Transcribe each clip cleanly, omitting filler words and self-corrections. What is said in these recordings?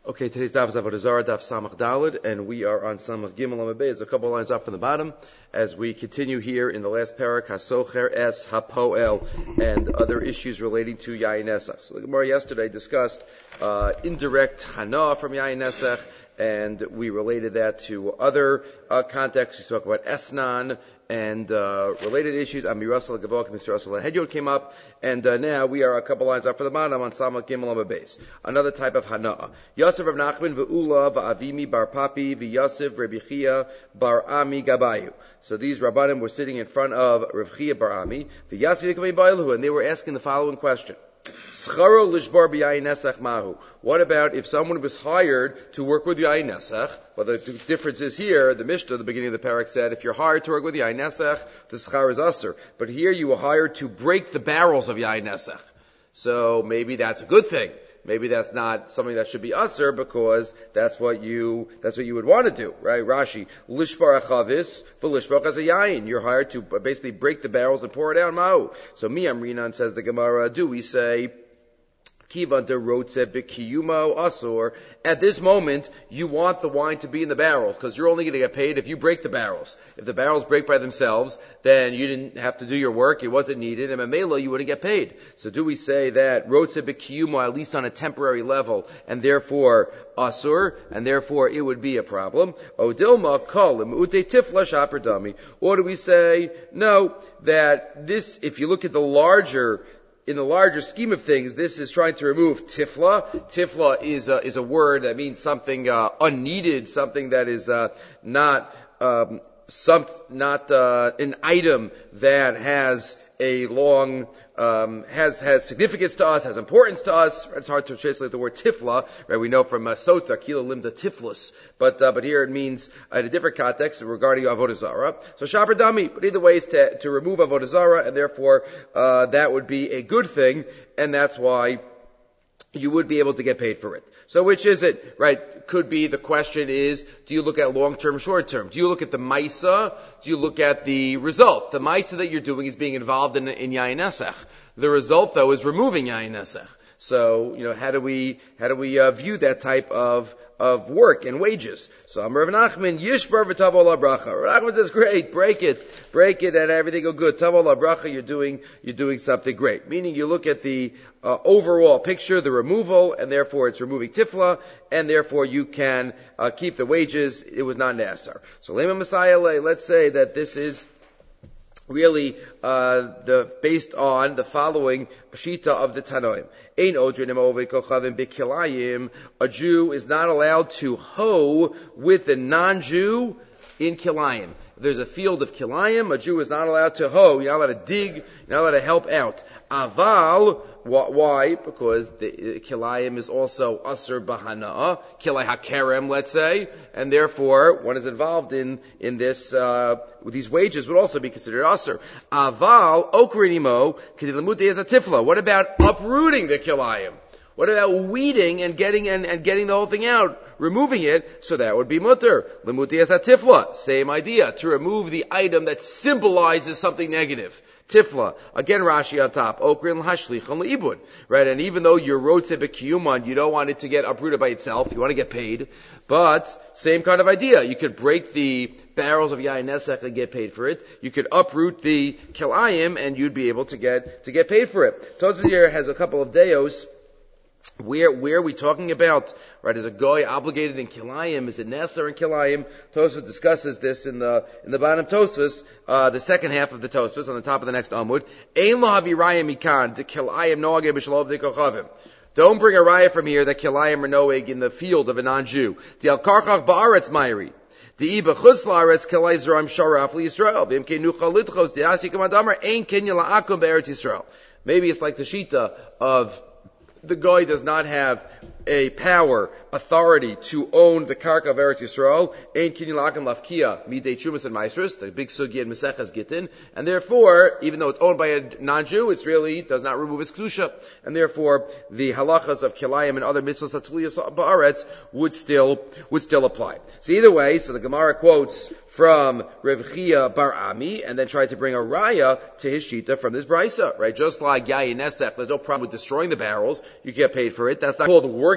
Okay, today's daf is Avodah Zarah, daf Samach Daled, and we are on Samach Gimel Amud Beis. There's a couple of lines up from the bottom as we continue here in the last parak, Hasocher Es Hapoel, and other issues relating to Yayin Nesach. So the Gemara yesterday discussed indirect Hana from Yayin Nesach, and we related that to other contexts. We spoke about Esnan and related issues. Amirasal Gavok and Mr. Rasal Hedyot came up, and now we are a couple lines up for the bottom on Samach Gimel Amud Beis. Another type of Hana. Yosef Rav Nachman ve'ula va'avimi bar papi v'Yosef Rabbi Chia bar Ami gabayu. So these Rabbanim were sitting in front of Rav Chia bar Ami, v'Yosef Yekavei Bailahu, and they were asking the following question. Scharo lishbar b'yayin nesach mahu. What about if someone was hired to work with yayin nesach? Well, the difference is here, the Mishnah, the beginning of the parak said, if you're hired to work with yayin nesach, the schar is usher. But here you were hired to break the barrels of yayin nesach. So maybe that's a good thing. Maybe that's not something that should be usher because that's what you would want to do, right? Rashi, lishbar achavis v'lishbar as a yayin. You're hired to basically break the barrels and pour it out. Ma'u. So mi amrinan, says the Gemara, do we say Kiva de rotze b'kiyumo asur? At this moment, you want the wine to be in the barrels because you're only going to get paid if you break the barrels. If the barrels break by themselves, then you didn't have to do your work; it wasn't needed, and mamela you wouldn't get paid. So, do we say that rotze b'kiyumo at least on a temporary level, and therefore asur, and therefore it would be a problem? Odilma kol ute tifla shaper dami. Or do we say no, that this, if you look at in the larger scheme of things, this is trying to remove tifla. Tifla is a word that means something unneeded, something that is not an item that has a long has significance to us, has importance to us. It's hard to translate the word tifla, right? We know from sota kila limda tiflus, but here it means in a different context regarding avodah zarah. So shaper dami, but either way is to remove avodah zarah, and therefore that would be a good thing, and that's why you would be able to get paid for it. So which is it, right? Could be the question is, do you look at long-term, short-term? Do you look at the maisa? Do you look at the result? The maisa that you're doing is being involved in yayin nesach. The result, though, is removing yayin nesach. So, how do we view that type of work and wages? So, Amar Rav Nachman, Yishbar v'tavo la bracha. Rav Nachman says, great, break it, and everything will good. Tavo la bracha, you're doing something great. Meaning, you look at the overall picture, the removal, and therefore it's removing tifla, and therefore you can keep the wages. It was not nasar. So, Lema Messiah, let's say that this is really based on the following shita of the Tanoim. Ein odrin ove kochavim bekilayim. A Jew is not allowed to hoe with a non-Jew in kilayim. If there's a field of kilayim, a Jew is not allowed to hoe. You're not allowed to dig. You're not allowed to help out. Aval, why? Because the kilayim is also asur bahana, kilay hakerem, let's say, and therefore one is involved in this. These wages would also be considered asur. Aval okrinimo kedilamute is a tifla. What about uprooting the kilayim? What about weeding and getting the whole thing out, removing it? So that would be mutter. Lemuti as a tifla. Same idea. To remove the item that symbolizes something negative. Tifla. Again, Rashi on top. Okrin hashlichon leibud. Right? And even though you're rotze b'kiyuman, you don't want it to get uprooted by itself. You want to get paid. But, same kind of idea. You could break the barrels of yayin nesach and get paid for it. You could uproot the kilayim and you'd be able to get paid for it. Tosfos here has a couple of deos. Where are we talking about? Right, is a goy obligated in kilayim? Is it nesar in kilayim? Tosfos discusses this in the bottom Tosfos, the second half of the Tosfos on the top of the next amud. Ein lo havi raya mikan de kilayim noage b'shalov de kochavim. Don't bring a raya from here that kilayim are noeg in the field of a non-Jew. The al karchach ba'aretz mayri. The iba chutz la'aretz kilay zram sharaf liYisrael. V'imke nuchal lidchos de'asi kamadamar ein kenya la'akum be'eretz Yisrael. Maybe it's like the shita of the guy does not have a power, authority to own the karka of Eretz Yisrael. Ein kinyan la'akim lafkia midei chumas and maestros, the big sugi and Maseches Gittin, and therefore, even though it's owned by a non-Jew, it really does not remove its kedusha, and therefore the halachas of kilayim and other mitzvos atuliyas ba'aretz would still apply. So either way, so the Gemara quotes from Rav Chia bar Ami, and then tried to bring a raya to his shita from this brisa, right? Just like yayin nesach, there's no problem with destroying the barrels. You get paid for it. That's not called working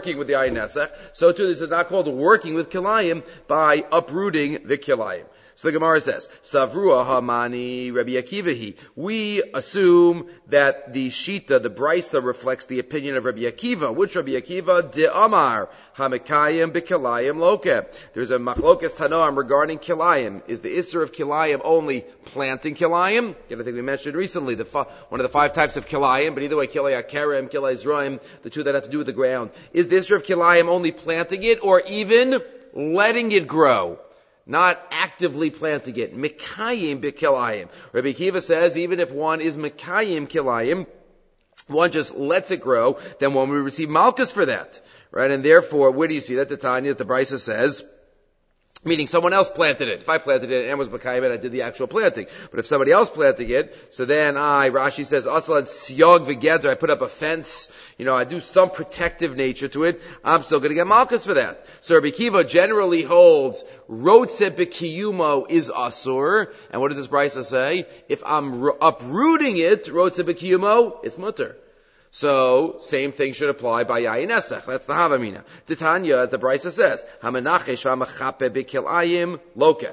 working with the ayin nesach, so too this is not called working with kilayim by uprooting the kilayim. So the Gemara says, Savrua Hamani Rabbi Akivahi. We assume that the Shita, the Brisa, reflects the opinion of Rabbi Akiva. Which Rabbi Akiva? De Amar Hamekayim Bekilayim Loke. There's a Machlokas Tanoam regarding Kilayim. Is the Isser of Kilayim only planting Kilayim? I think we mentioned recently one of the 5 types of Kilayim, but either way, Kilay Akarem, Kilay Zroim, the 2 that have to do with the ground. Is the Isser of Kilayim only planting it or even letting it grow? Not actively planting it. Mekayim bekilayim. Rabbi Akiva says even if one is mekayim kilayim, one just lets it grow, then one will receive malchus for that. Right? And therefore, where do you see that? The Tanya, the Brisa says, meaning someone else planted it. If I planted it and was mekayim it, I did the actual planting. But if somebody else planted it, so then Rashi says, aslan siyog v'geder, I put up a fence, I do some protective nature to it, I'm still going to get malchus for that. So Rabbi Akiva generally holds, rotze b'kiyumo is asur, and what does this Brisa say? If I'm uprooting it, rotze b'kiyumo, it's mutter. So, same thing should apply by yayin nesach. That's the Havamina. Titanya, the Brisa says, Hamenachesh v'amachape b'kilayim loke.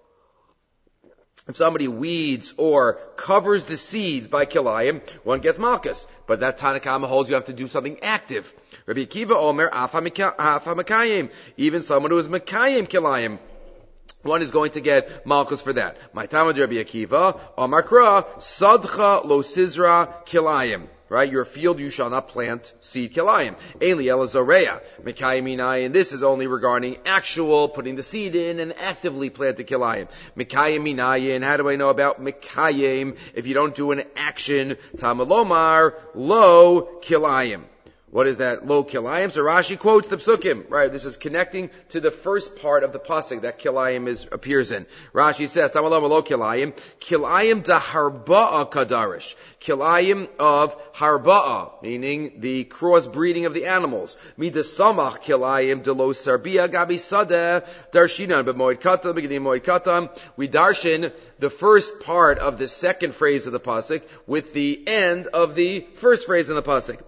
If somebody weeds or covers the seeds by kilayim, one gets malchus. But that Tanakama holds you have to do something active. Rabbi Akiva Omer, af hamakayim. Even someone who is makayim kilayim, one is going to get malchus for that. My Talmud Rabbi Akiva, Omar Kra, Sadcha lo sizra kilayim. Right? Your field you shall not plant seed kilayim. Eli elazoreya. Mekayim, this is only regarding actual putting the seed in and actively plant the kilayim. Mekayim, how do I know about mekayim if you don't do an action? Tamalomar lo kilayim. What is that? Lo kilayim. So Rashi quotes the psukim. Right? This is connecting to the first part of the pasuk that kilayim appears in. Rashi says, Tamalomar lo kilayim. Kilayim da harba'a kadarish. Kilayim of harba'a, meaning the crossbreeding of the animals. Midasamach kilayim de lo sarbia gabi sadeh darshinan b'moed katan beginning moed katan. We darshin the first part of the second phrase of the pasuk with the end of the first phrase in the pasuk.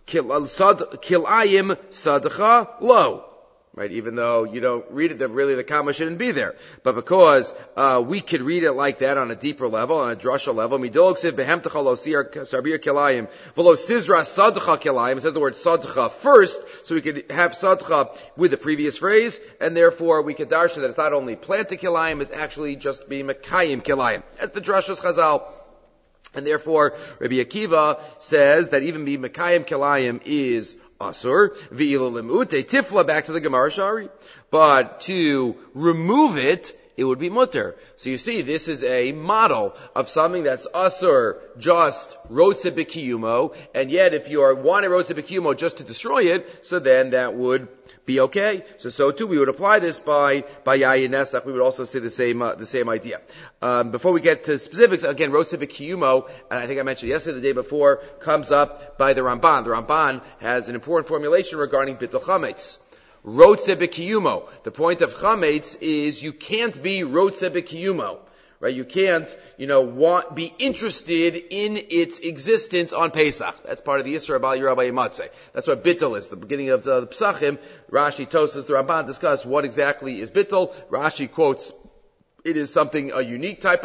Kilayim sadcha lo. Right, even though you don't read it, really the comma shouldn't be there. But because we could read it like that on a deeper level, on a drasha level, midolksiv behemtecha lo sarbir kilayim, v'lo sizra sadcha kilayim. It says the word sadcha first, so we could have sadcha with the previous phrase, and therefore we could darshan that it's not only plant the kilayim, it's actually just being mekayim kilayim. That's the drashas chazal. And therefore, Rabbi Akiva says that even being mekayim kilayim is asur, v'ila lemute, tifla, back to the Gemara Shari. But to remove it, it would be mutter. So you see, this is a model of something that's asur, just rotze b'kiyumo, and yet if you want a rotze b'kiyumo just to destroy it, so then that would be okay. So too, we would apply this by yayin nesach. We would also say the same idea. Before we get to specifics, again, rotze b'kiyumo, and I think I mentioned yesterday, the day before, comes up by the Ramban. The Ramban has an important formulation regarding bittul chametz. Rotze b'kiyumo. The point of chametz is you can't be rotze b'kiyumo. Right? You can't, be interested in its existence on Pesach. That's part of the Yisra Bal Yerabay Matzeh. That's what bittul is. The beginning of the Pesachim, Rashi, Tosas, the Ramban discuss what exactly is bittul. Rashi quotes, it is something, a unique type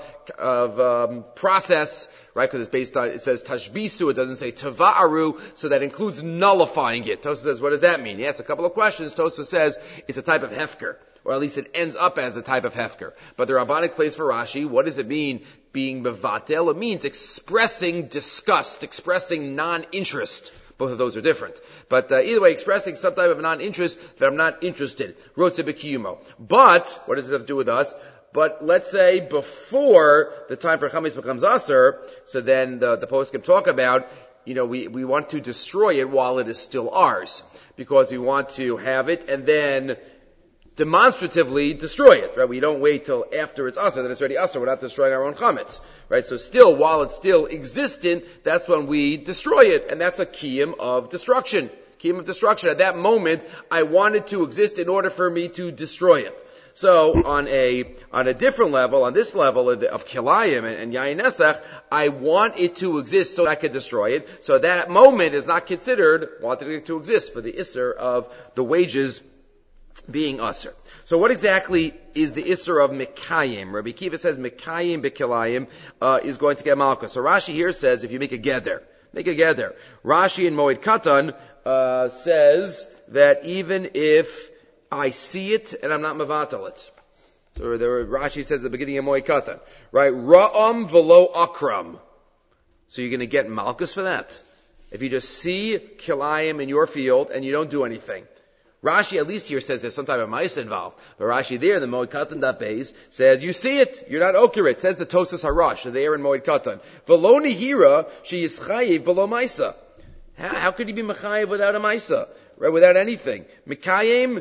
of process, right? Because it's based on, it says tashbisu, it doesn't say tava'aru, so that includes nullifying it. Tosas says, what does that mean? He asks a couple of questions. Tosas says, it's a type of hefker. Or at least it ends up as a type of hefker. But the Rabbanic place for Rashi, what does it mean being mevatel? It means expressing disgust, expressing non-interest. Both of those are different. But either way, expressing some type of non-interest that I'm not interested. Rotze b'kiyumo. But, what does it have to do with us? But let's say before the time for chametz becomes aser, so then the poskim talk about, we want to destroy it while it is still ours. Because we want to have it and then demonstratively destroy it, right? We don't wait till after it's asr, that it's already asr, we're not destroying our own chametz, right? So still, while it's still existent, that's when we destroy it, and that's a kiyum of destruction. Kiyum of destruction. At that moment, I want it to exist in order for me to destroy it. So on a different level, on this level of kilayim and yayin nesach, I want it to exist so that I could destroy it. So that moment is not considered wanting it to exist for the isser of the wages being usser. So what exactly is the isser of Mekayim? Rabbi Akiva says Mekayim bekilayim is going to get malchus. So Rashi here says if you make a geder. Rashi in Moed Katan says that even if I see it and I'm not mevatel it. So Rashi says at the beginning of Moed Katan, right? Ra'am velo akram. So you're going to get malchus for that. If you just see kilayim in your field and you don't do anything. Rashi at least here says there's some type of ma'isa involved. But Rashi there in the Moed Katan daf beis says you see it, you're not okeret. Says the Tosas Harash there in Moed Katan. V'lo nihira she is chayiv below ma'isa. How could he be mechayiv without a ma'isa? Right, without anything. Mekayim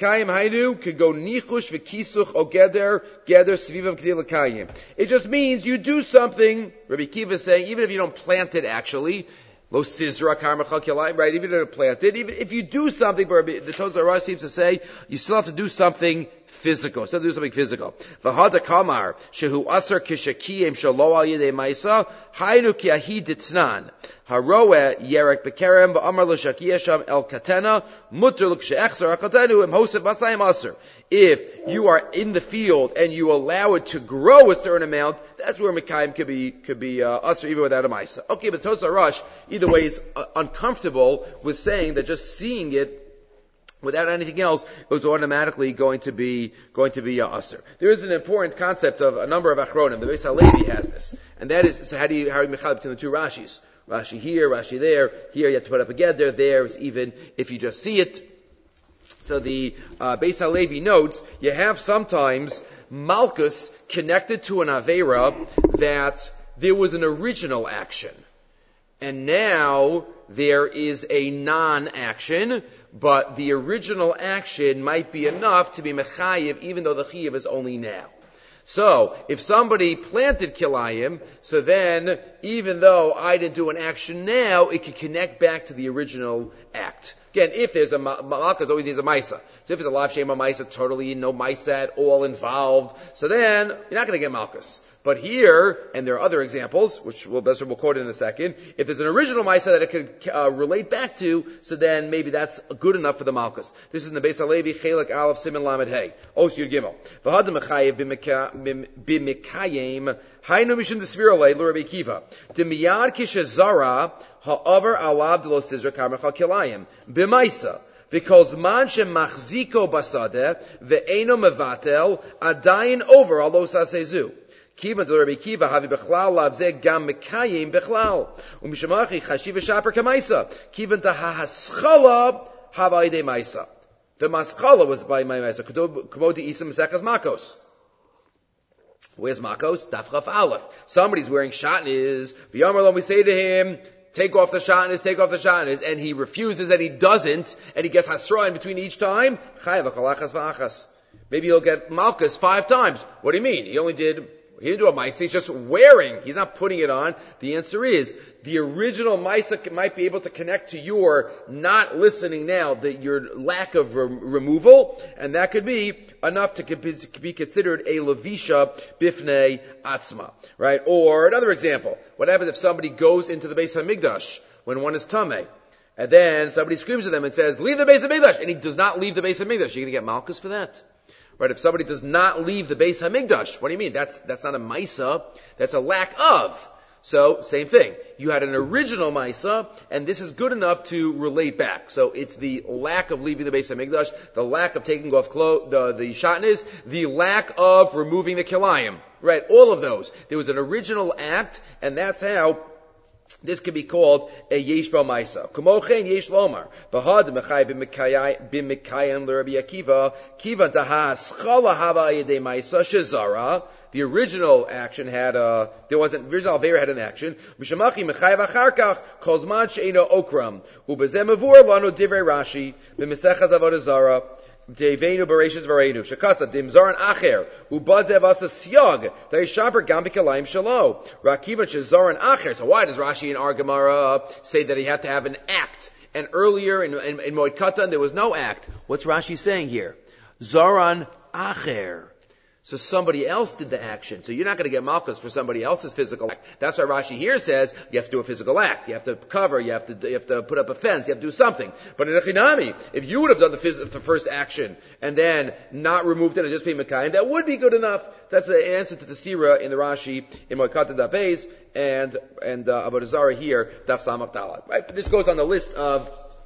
hainu could go nichush v'kisuch o geder svivam k'dei l'kayim. It just means you do something. Rabbi Akiva is saying even if you don't plant it actually. Lo sizra karmacha kilayim, right? Even if you don't plant it, even if you do something, the Tosas Harash seems to say you still have to do something physical. Still have to do something physical. V'hada kamar shehu asar kishakiyim shalo al yedei ma'isa hainu ki ahi ditznan. Haroeh yerek bekerem v'amar l'shakiyasham el katena mutter l'kshe'echzar akatenu im hosef masayim asar. If you are in the field and you allow it to grow a certain amount, that's where Mekayim could be usher even without a Maisa. Okay, but Tosas Harash either way is uncomfortable with saying that just seeing it without anything else is automatically going to be usher. There is an important concept of a number of achronim. The Beis Halevi has this, and that is so how do you mechal between the two Rashis? Rashi here, Rashi there. Here you have to put up a geder. There is even if you just see it. So the Beis Halevi notes, you have sometimes malchus connected to an avera that there was an original action. And now there is a non-action, but the original action might be enough to be mechayiv even though the chiyav is only now. So, if somebody planted kilayim, so then, even though I didn't do an action now, it can connect back to the original act. Again, if there's a malchus, always needs a maisa. So if it's a lav shema maisa, totally no maisa at all involved, so then, you're not going to get malchus. But here, and there are other examples, which we'll quote in a second, if there's an original Maisa that it could relate back to, so then maybe that's good enough for the Malchus. This is in the Beis Halevi, Chelek Aleph, Siman Lamed Hey. Os Yud Gimel. V'hadam mechayev b'mekayim, haynu mishum d'svira lei, l'Rabbi Akiva. D'miyad kishazara, ha'avar alav d'lo sizra karmecha kilayim. B'maisa. Because man shemachziko basadeh, ve'eno mevatel, adayin over alo sasezu. Kivan to Rabbi Akiva havi bechlal lavzeh gam mekayim bechlal umishamachi chashiv v'shaper kamaisa kivan to hahaschala havaydei maisa. The maschala was by my maisa. K'modi isim mesechas makos. Where's makos? Daf chaf aleph. Somebody's wearing shatnez. V'yamar lo, we say to him, take off the shatnez, and he refuses and he doesn't, and he gets hasra in between each time. Chayav v'chalachas v'achas. Maybe he'll get malchus 5 times. What do you mean? He didn't do a maisa, he's just wearing. He's not putting it on. The answer is, the original maisa might be able to connect to your not listening now, your lack of removal, and that could be enough to be considered a levisha bifnei atzma. Right? Or another example. What happens if somebody goes into the Beis HaMikdash when one is tameh? And then somebody screams at them and says, leave the Beis HaMikdash! And he does not leave the Beis HaMikdash. You're going to get malchus for that? Right, if somebody does not leave the Beis HaMikdash, what do you mean? That's not a maisa, that's a lack of. So, same thing. You had an original maisa, and this is good enough to relate back. So, it's the lack of leaving the Beis HaMikdash, the lack of taking off the shatnez, the lack of removing the kilayim. Right, all of those. There was an original act, and that's how this could be called a yesh b'al maisa. Kumochen yesh lomar. Bahad mechay b'mekayim l'Rabbi Akiva. Kiva dahas chala hava yedei maisa shezara. The original action had original avera had an action. Mishamachi mechay v'acharkach kozman she'eno okram. Ubezem avur lanu divrei Rashi b'mesechas avodah zara. Deveinu bereishis vareinu shekasa dimzaran acher ubazev asa siag daishaper gam b'kalayim shalo rakivan shezaran acher. So why does Rashi in our Gemara say that he had to have an act? And earlier in Moed Katan there was no act. What's Rashi saying here? Zaran acher. So somebody else did the action. So you're not going to get malchus for somebody else's physical act. That's why Rashi here says you have to do a physical act. You have to cover. You have to put up a fence. You have to do something. But in a chinami, if you would have done the first action and then not removed it and just paid Mekayim, that would be good enough. That's the answer to the stira in the Rashi in Moikata Daf Beis and Avodah Zarah here Daf Samach Dalad. Right? This goes on the list of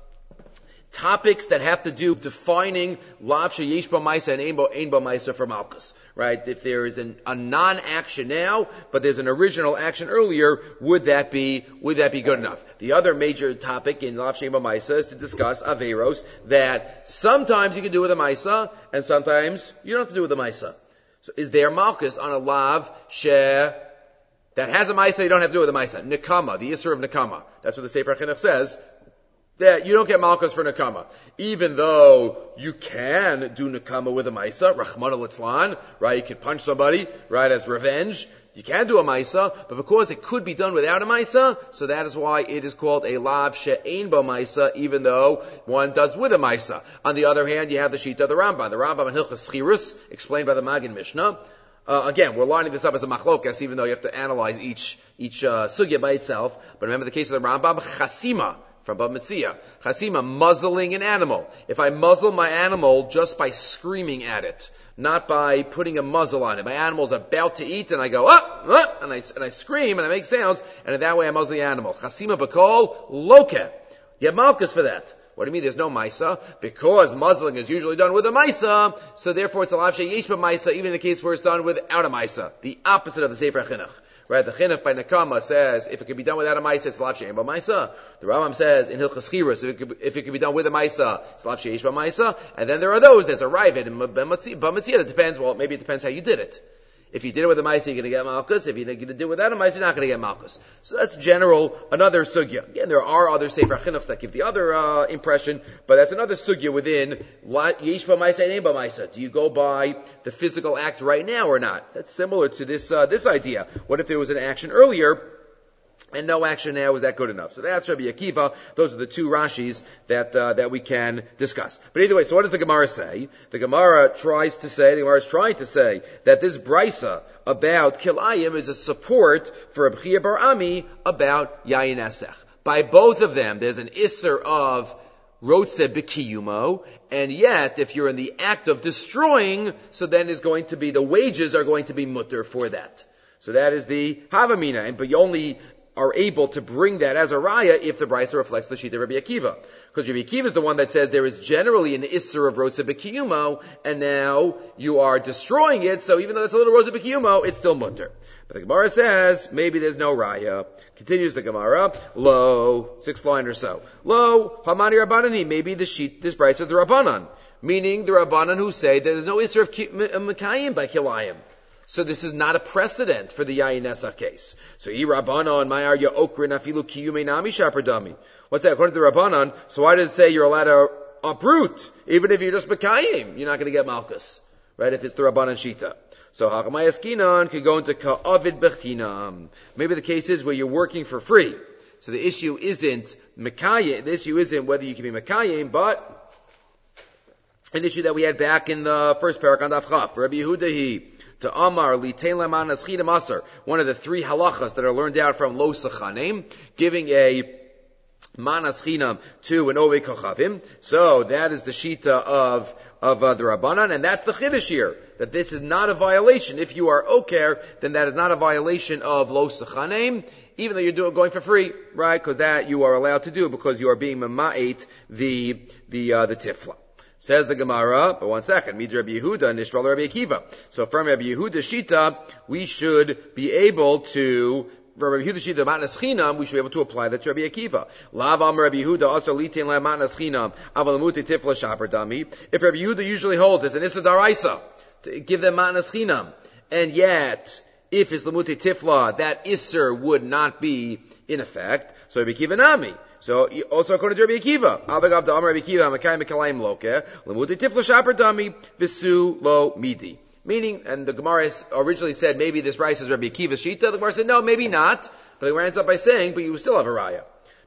topics that have to do with defining lav sheyesh ba ma'isa and ein ba ma'isa for malchus. Right? If there is a non-action now, but there's an original action earlier, would that be good enough? The other major topic in lav sheyesh ba ma'isa is to discuss averos that sometimes you can do with a ma'isa and sometimes you don't have to do with a ma'isa. So is there malchus on a lav that has a ma'isa, you don't have to do with a ma'isa? Nekama, the Isser of Nekama. That's what the Sefer Chinuch says. That you don't get malchus for nekama, even though you can do nekama with a ma'isa, Rahman al-Itzlan, right? You can punch somebody, right, as revenge. You can do a ma'isa, but because it could be done without a ma'isa, so that is why it is called a lav she'ein bo ma'isa, even though one does with a ma'isa. On the other hand, you have the shita of the Rambam. The Rambam in Hilchas Schirus, explained by the Magid Mishnah. Again, we're lining this up as a machlokas, even though you have to analyze each sugya by itself. But remember the case of the Rambam, chasima, from Bab Metzia. Chasima, muzzling an animal. If I muzzle my animal just by screaming at it, not by putting a muzzle on it. My animal's about to eat and I go, and I scream and I make sounds, and in that way I muzzle the animal. Chasima bakol, loke. You have malchus for that. What do you mean there's no maisa? Because muzzling is usually done with a maisa, so therefore it's a lav sheyesh ba maisa, even in the case where it's done without a maisa. The opposite of the Sefer Chinuch. Right, the Chinuch by Nekama says, if it could be done without a Maisa, it's lav she'ein ba Maisa. The Rambam says, in Hilchas Chirus, if it could be done with a Maisa, it's lav she'esh ba Maisa. And then there are those, there's a Ravid, and Ba Metzia, that depends, well, maybe it depends how you did it. If you did it with a Maisa, you're going to get malchus. If you did it without a Maisa, you're not going to get malchus. So that's another sugya. Again, there are other Sefer Chinuchs that give the other impression, but that's another sugya within yesh ba Maisa and ein ba Maisa. Do you go by the physical act right now or not? That's similar to this idea. What if there was an action earlier and no action now? Is that good enough? So that's Rabbi Akiva. Those are the two Rashis that we can discuss. But either way, so what does the Gemara say? The Gemara is trying to say that this brisa about kilayim is a support for Rabbi Chia bar Ami about yayin esech. By both of them, there's an isser of rotze b'kiyumo, and yet, if you're in the act of destroying, so then the wages are going to be mutter for that. So that is the havamina, but you only are able to bring that as a raya if the brisa reflects the shita of Rabbi Akiva. Because Rabbi Akiva is the one that says there is generally an isser of rotze b'kiyumo, and now you are destroying it, so even though it's a little rotze b'kiyumo, it's still mutter. But the Gemara says, maybe there's no raya. Continues the Gemara, lo, 6th line or so. Lo, hamani rabbanani, maybe this brisa is the rabbanan. Meaning the rabbanan who say that there's no isser of mekayim by kilayim. So this is not a precedent for the Yayin Esach case. So Rabbanan, Mayar Ya'okrin Afilu Kiyume Nami Shapardami. What's that? According to the Rabbanan, so why does it say you're allowed to uproot? Even if you're just Mekayim, you're not going to get Malchus. Right? If it's the Rabbanan Shita. So Hakamay Eskinan could go into Ka'avid Bechinam. Maybe the case is where you're working for free. So the issue isn't Mekayim, the issue isn't whether you can be Mekayim, but an issue that we had back in the first parak on Daf Chaf. Rabbi Yehudahi. To Amar Litein Lamanas Chidam Asar, one of the three halachas that are learned out from Lo Sachanim, giving a manas chinam to an Ovei Kochavim. So that is the shita of the Rabbanan, and that's the chiddush here, that this is not a violation. If you are oker, then that is not a violation of Lo Sachanim, even though you're going for free, right? Because that you are allowed to do because you are being mama'et the tifla. Says the Gemara, but one second, Mid Rabbi Yehuda and Nishral Rabbi Akiva. So from Rabbi Yehuda Shita, we should be able to, from Rabbi Yehuda Shita, Matnas Chinam, we should be able to apply that to Rabbi Akiva. Lav Am Rabbi Yehuda, also Litin La Matnas Chinam, Avalamute Tifla Shaper Dami. If Rabbi Yehuda usually holds, it's an Issa Daraisa, to give them Matnas Chinam. And yet, if it's Lamute Tifla, that Isser would not be in effect. So Rabbi Akiva Nami. So, also according to Rabbi Akiva, Avagav da Amar Rabbi Akiva, Makayim Mekalayim Loke, Lemudi Tifla Shaper Dami, Visu Lo Midi. Meaning, and the Gemara originally said maybe this rice is Rabbi Akiva's Shita, the Gemara said no, maybe not, but the Gemara ends up by saying, but you still have a raya.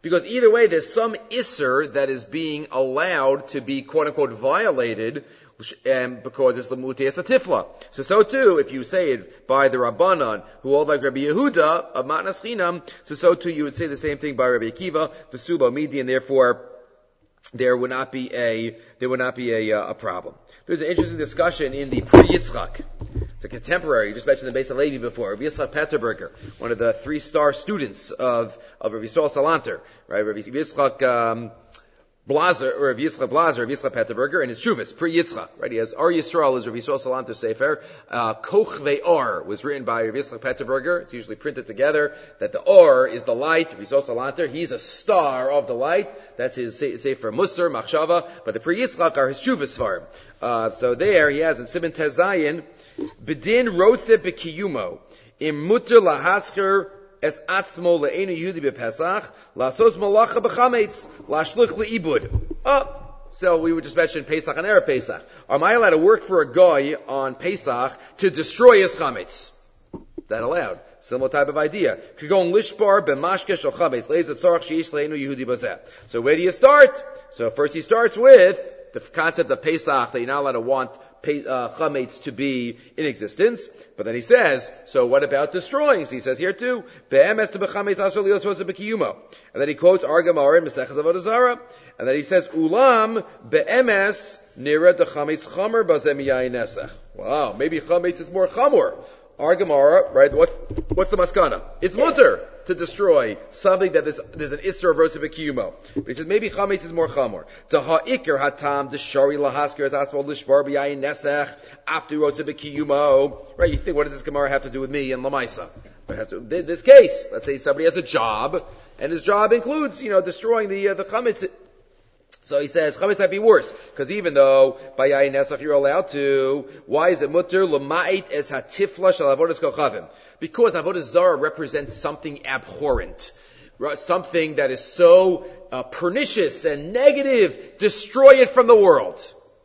Because either way, there's some isser that is being allowed to be quote unquote violated, because it's lemutei tifla. So too, if you say it by the Rabbanan, who hold like Rabbi Yehuda of Matnas Chinam, so too you would say the same thing by Rabbi Akiva, V'sulo Midi, and therefore there would not be a problem. There's an interesting discussion in the Pri Yitzchak. It's a contemporary. You just mentioned the Beis HaLevi before. Rabbi Yitzchak Petterberger, one of the 3-star students of Rabbi Yisrael Salanter, right? Rabbi Yitzchak Blazer, or Rabbi Yitzchak Blazer, Rabbi Yitzchak Petterberger, and his Shuvas, Pri Yitzchak, right? He has Ar Yisrael, is Rabbi Yisrael Salanter Sefer. Koch Ve'or was written by Rabbi Yitzchak Petterberger. It's usually printed together that the Or is the light, Rabbi Yisrael Salanter. He's a star of the light. That's his Sefer Musar, Machshava. But the Pri Yitzchak are his Shuvas for him. So there he has in Siman Tezayin, Bedin Rotze Bekiyumo, Im Mutter Lahasker Es atzmo le'enu Yehudi bePesach, lasos malacha b'chametz, lashlich le'ibud. So we would just mention Pesach and Erev Pesach. Am I allowed to work for a guy on Pesach to destroy his chametz? That allowed. Similar type of idea. Kagon lishbar b'mashke shel chametz, le'ez tzorach she'ish le'enu Yehudi bazeh. So where do you start? So first he starts with the concept of Pesach, that you're not allowed to want chametz to be in existence. But then he says, so what about destroying? So he says here too, be'emes to b'chametz asur lios rosa b'kiyumo. And then he quotes Ar Gemara in Maseches Avodah Zarah. And then he says, ulam be'emes nira de chametz chamer bazeh miyayin nesach. Wow, maybe chametz is more chamor. Ar Gemara, right, what's the maskana? It's mutter to destroy something that there's an isser of rosa b'kiyumo. But he says maybe chametz is more chamor. To ha'ikr hatam de shari lahasker as asmal lishbar b'yayin nesach after rosa b'kiyumo. Right, you think, what does this Gemara have to do with me and Lamaisa? This case, let's say somebody has a job, and his job includes, destroying the chametz. So he says, chametz might be worse, because even though by yayin nesach you're allowed to, why is it mutter l'ma'it es hatifla shel avodas kochavim? Because avodas zara represents something abhorrent, something that is so pernicious and negative. Destroy it from the world.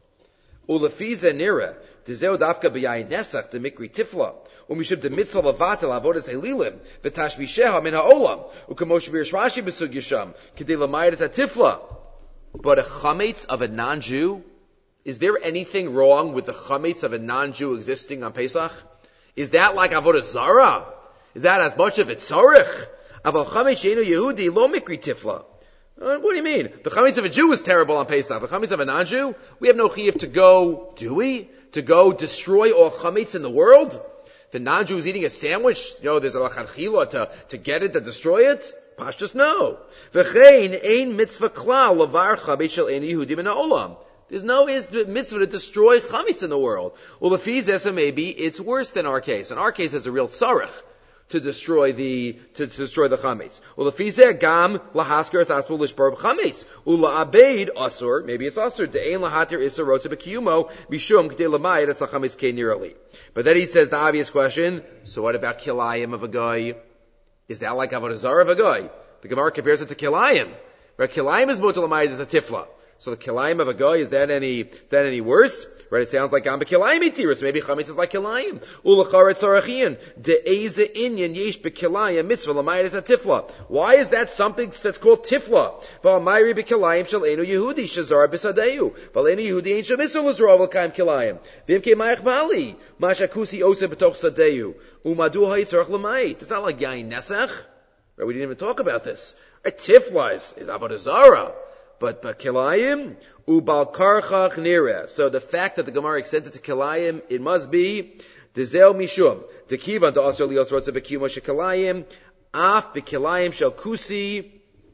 Ulefiza nira tizeo dafka b'yayin nesach de mikri tifla. Umishub de mitzvah lavatel avodas helilim v'tashvisheha min ha'olam u'kamosh b'yishrashi b'sug yisham k'dei l'mayit es hatifla. But a chametz of a non-Jew, is there anything wrong with the chametz of a non-Jew existing on Pesach? Is that like avodah zara? Is that as much of a tzarich? Aval chametz she'enu Yehudi lo mikri tifla. What do you mean? The chametz of a Jew is terrible on Pesach. The chametz of a non-Jew, we have no chiyuv to go, do we? To go destroy all chametz in the world? The non-Jew is eating a sandwich, there's a lachanchila to get it, to destroy it? Pashtus no. V'chein ein mitzvah klal lavar chametz shel ein Yehudim min ha'olam. There's no mitzvah to destroy chametz in the world. Well, the maybe it's worse than our case. In our case, it's a real tzarech to destroy the chametz. Well, the fizeh gam lahasker es asbul lishbar b'chametz. Ula abeid asur, maybe it's asur. De'ein lahatir isur rotze b'kiyumo mishum k'dei lamayit es chametz kei nirali. But then he says the obvious question. So what about kilayim of a guy? Is that like avodah zara of a guy? The Gemara compares it to kilayim. Right? Kilayim is mutal lamayit as a tifla. So the kilayim of a guy, is that any worse? Right? It sounds like gam b'kilayim itiris. Maybe chametz is like kilayim. Ulacharet tzarachian de'eze inyan yesh b'kilayim mitzvah lamayit as a tifla. Why is that something that's called tifla? V'amayri b'kilayim shel enu Yehudi shazar b'sadeu. V'al enu Yehudi ain't shemisur l'zra v'lkaim kilayim. V'imkei mayach mali mashakusi ose b'toch sadeu. Umadu hayitzarach lamayit. It's not like yayin nesach. Right? We didn't even talk about this. Right? Tifla is avodah zara. But kilayim, ubal karchach nireh. So the fact that the Gemara extends it to kilayim, it must be dezel mishum. Tekivan to asur lios rotze b'kiyumo shekilayim, af b'kilayim shel kusi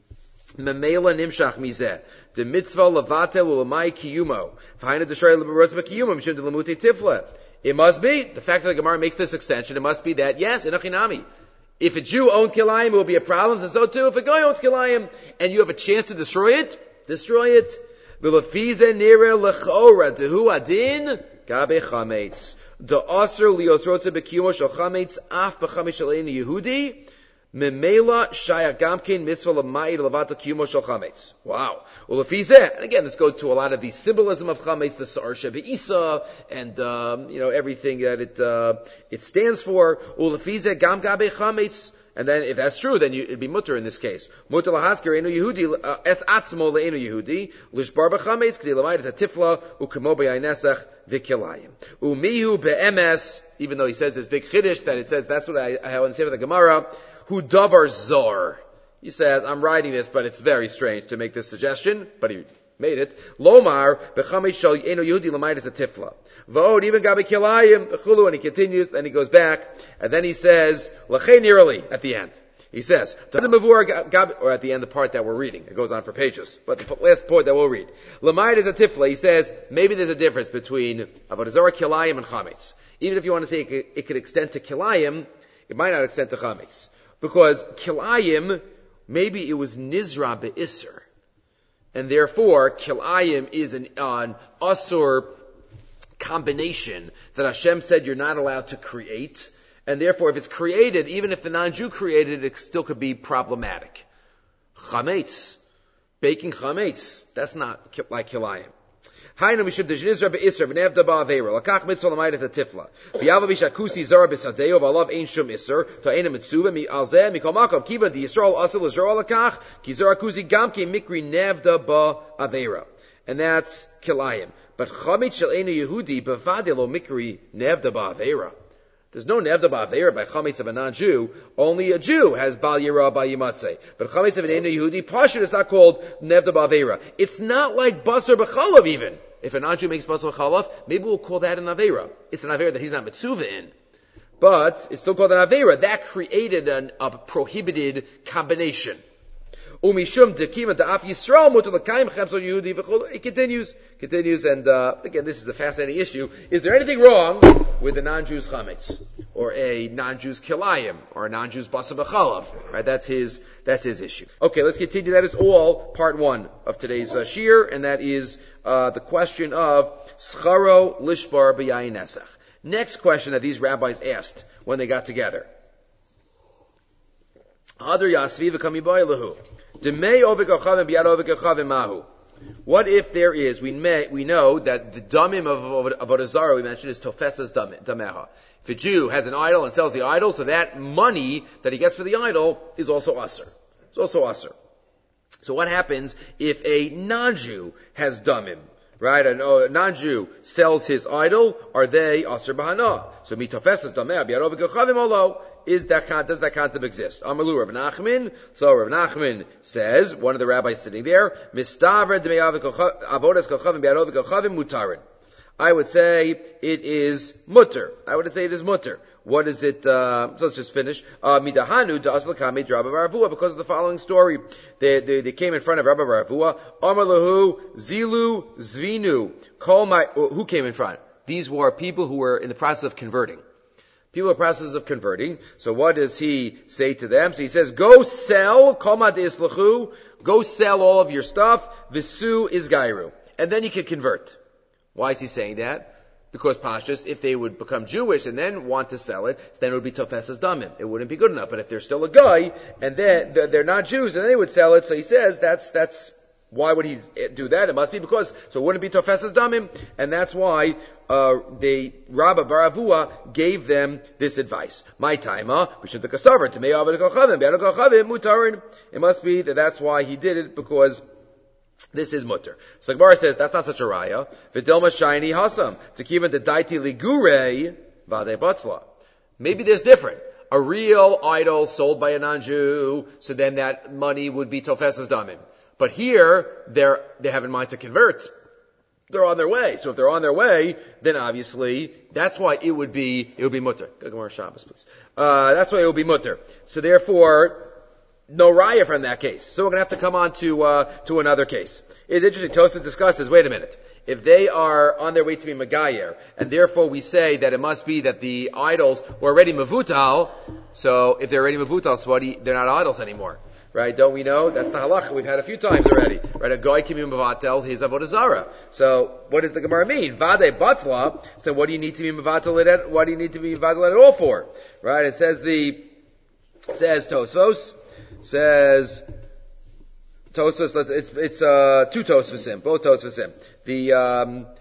memela nimshach mizeh. The mitzvah levatel ulamai kiyumo. V'haina d'shrei rotze b'kiyumo mishum de lemutei tifla. It must be, the fact that the Gemara makes this extension, it must be that, yes, in Achinami. If a Jew owned kilayim, it will be a problem, and so too, if a guy owns kilayim, and you have a chance to destroy it, destroy it. V'lefize nira lechora dehu adin gabe chametz. The asur lios rotze b'kiyumo shel chametz af b'chametz shel ein Yehudi memela shaya gamkein mitzvah l'mayit levatel kiyumo shel chametz. Wow. Ulefize, and again, this goes to a lot of the symbolism of chametz, the sar shebeisa, and everything that it stands for. Ulefize gam gabe chametz. And then if that's true, then it'd be mutter in this case. Mutter lahaskir enu Yehudi es atzmo le'enu Yehudi lishbar b'chametz k'di l'mayit et tifla u'kemo b'yayinesach v'kilayim. Umihu be'emes, even though he says this big chiddush that it says, that's what I have in the Gemara, hu davar zor. He says, I'm writing this, but it's very strange to make this suggestion, but he made it. Lomar b'chametz shel enu Yehudi l'mayit et tifla. V'od even gabi kilayim v'chulu, and he continues, then he goes back, and then he says, l'chein nirali, at the end. He says, or at the end, the part that we're reading. It goes on for pages. But the last point that we'll read. L'mayit is a tifla. He says, maybe there's a difference between avodah zarah, kilayim, and chametz. Even if you want to say it could extend to kilayim, it might not extend to chametz. Because kilayim, maybe it was nizra be'isr. And therefore, kilayim is an asur combination that Hashem said you're not allowed to create. And therefore, if it's created, even if the non-Jew created it, it still could be problematic. Chametz. Baking chametz. That's not like kilayim. Hainu mishum d'shnizra be'isra v'nevda ba'aveira. Lakach mitzvah l'mayit et tifla. V'yava bishakusi zara b'sadeo v'alav ein shum isr. Ta'ena mitzuva mi'alzeh mikol makom. Kiba di Yisrael asel l'zara lakach. Ki zara kusi gamke mikri nevda ba'aveira. And that's kilayim. But chametz shel einu Yehudi b'vadeh lo mikri nevda ba'aveira. There's no nevda ba'aveira by chametz of a non-Jew. Only a Jew has bal yira bal yimatzeh. But chametz of an einu Yehudi, pashut is not called nevda ba'aveira. It's not like basar b'chalav even. If a non-Jew makes basar b'chalav, maybe we'll call that an aveira. It's an aveira that he's not mitzuvah in. But it's still called an aveira. That created a prohibited combination. Umishum dekima da'af Yisrael mutar l'kayim chemso Yehudi v'chol. It continues, and again, this is a fascinating issue. Is there anything wrong with a non-Jew's chametz, or a non-Jew's kilayim, or a non-Jew's basar b'chalav? Right? That's his issue. Okay, let's continue. That is all part one of today's shir, and that is the question of scharo lishbar b'yayin nesach. Next question that these rabbis asked when they got together. Hadar yasvi v'kami ba'elahu. What if there is, we know that the damim of avodah zarah we mentioned is tofesas dameha. If a Jew has an idol and sells the idol, so that money that he gets for the idol is also asr. It's also asr. So what happens if a non-Jew has damim? Right? A non-Jew sells his idol, are they asr b'hana? So mitofesas dameha b'yarov v'gachavim olo. Does that concept exist? Amalu Rav Nachman. So Rav Nachman says, one of the rabbis sitting there, Mistaver avodas kochavim bi'arov kochavim mutarin. I would say it is mutter. What is it? So let's just finish. Midahanu to asvakami Rabbi Baravua, because of the following story. They came in front of Rabbi Baravua. Amalahu zilu zvinu. Who came in front? These were people who were in the process of converting. People are in the process of converting. So what does he say to them? So he says, go sell, koma de'islachu, go sell all of your stuff, visu is gairu. And then you can convert. Why is he saying that? Because Pashtus, if they would become Jewish and then want to sell it, then it would be tofesas damim. It wouldn't be good enough. But if they're still a guy, and then they're not Jews, and they would sell it, so he says that's why would he do that? It must be because, so it wouldn't be tofesas damim, and that's why Rabbi Baravua gave them this advice. My timer, we should look a sovereign to me. It must be that's why he did it, because this is mutter. So Gemara says that's not such a raya. V'dilma shayni hasam tekiva the daiti ligure vade batla. Maybe there's different. A real idol sold by a non-Jew, so then that money would be tofesas damim. But here, they have in mind to convert. They're on their way. So if they're on their way, then obviously, that's why it would be mutter. Gemara Shabbos, please. That's why it would be mutter. So therefore, no raya from that case. So we're going to have to come on to another case. It's interesting. Tosafos discusses, wait a minute. If they are on their way to be Magayer, and therefore we say that it must be that the idols were already Mavutal, so if they're already Mavutal, so they're not idols anymore. Right? Don't we know? That's the halacha we've had a few times already. Right? A goy kimim bavatel his avodah zarah. So what does the Gemara mean? Vade batla. So what do you need to be mavatel it? What do you need to be mavatel it all for? Right? It says Tosafos. It's two Tosfasim, both Tosfasim.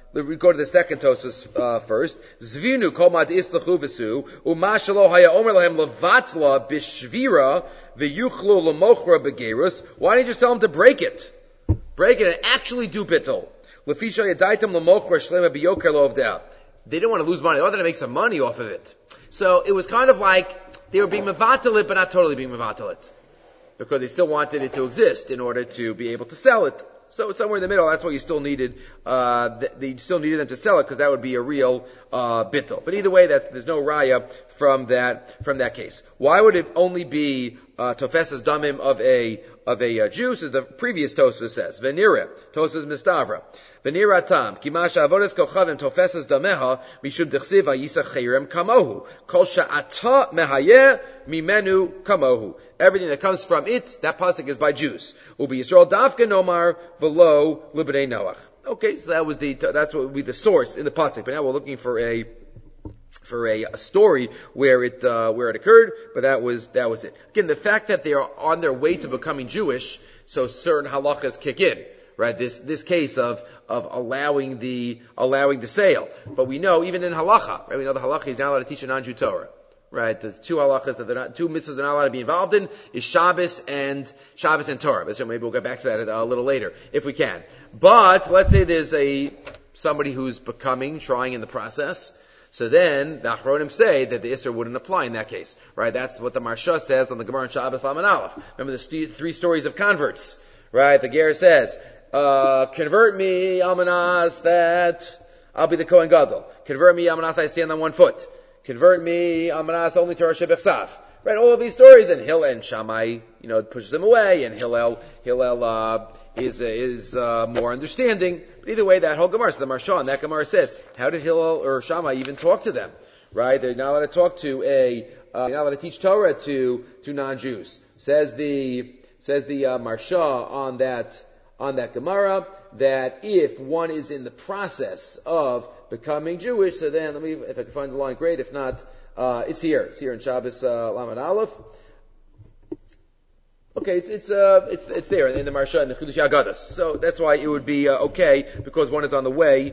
we go to the second Tosfos first. Zvinu kol mad islachu v'su umashalo haya omer lahem levatla b'shvira v'yuchlu lemochra begerus. Why didn't you just tell them to break it? Break it and actually do bittul. Lefisha yadaitam lemochra shlema biyoker lo avdeh. They didn't want to lose money. They wanted to make some money off of it. So it was kind of like they were being mevatel it, but not totally being mevatel it, because they still wanted it to exist in order to be able to sell it. So somewhere in the middle, that's why you still needed, they still needed them to sell it, because that would be a real, bittul. But either way, there's no raya from that case. Why would it only be, tofesas damim of a Jew? So the previous Tosfos says, Venira, Tosfos Mistavra. Venira tam, kimasha avodas kochavim tofesas dameha, mishum dechsiva yisach chayrim kamohu. Kol sha'ata mehayeh mimenu kamohu. Everything that comes from it, that pasuk is by Jews. Ubi Yisrael davka nomar v'lo libnei Noach. Okay, so that's what would be the source in the pasuk. But now we're looking for a story where it occurred, but that was it. Again, the fact that they are on their way to becoming Jewish, so certain halachas kick in, right? This case of allowing the sale. But we know, even in halacha, right? We know the halacha is not allowed to teach a non-Jew Torah. Right, the two halachas that two mitzvahs they're not allowed to be involved in is Shabbos and Torah. But maybe we'll get back to that a little later if we can. But let's say there's somebody who's trying in the process. So then the Achronim say that the Isser wouldn't apply in that case. Right, that's what the Marsha says on the Gemara in Shabbos Laman Aleph. Remember the three stories of converts. Right, the Ger says, convert me, Almanas, that I'll be the Kohen Gadol. Convert me, Almanas, I stand on one foot. Convert me, Amanas, only to Rosh Bechsav. Right, all of these stories, and Hillel and Shammai, pushes them away, and Hillel is more understanding. But either way, that whole Gemara, so the Marsha, and that Gemara says, how did Hillel or Shammai even talk to them? Right, they're not allowed to talk to they're not allowed to teach Torah to non-Jews. Says the Marsha on that Gemara, that if one is in the process of becoming Jewish, so then if I can find the line, great. If not, it's here. It's here in Shabbos Laman Aleph. Okay, it's there in the Marsha and the Chidush Agadas. So that's why it would be okay, because one is on the way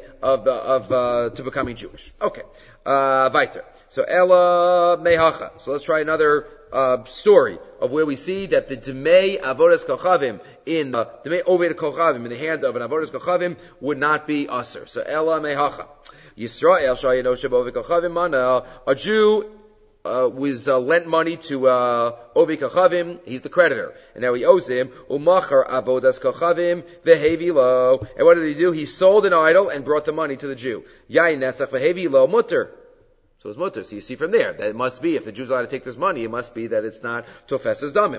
to becoming Jewish. Okay, weiter. So Ella Mehacha. So let's try another story of where we see that the Demei Avodas Kochavim in the Demei Oved Kochavim in the hand of an Avodas Kochavim would not be Aser. So Ella Mehacha. Yisrael Shayino Shabov Kochavim Mana. A Jew was lent money to Ovi Kochavim. He's the creditor, and now he owes him. Umachar Avodas Kochavim vehevi lo. And what did he do? He sold an idol and brought the money to the Jew. Yain Nesach vehevi lo mutter. So it's mutter. So you see from there that it must be, if the Jews are allowed to take this money, it must be that it's not tofesas damim.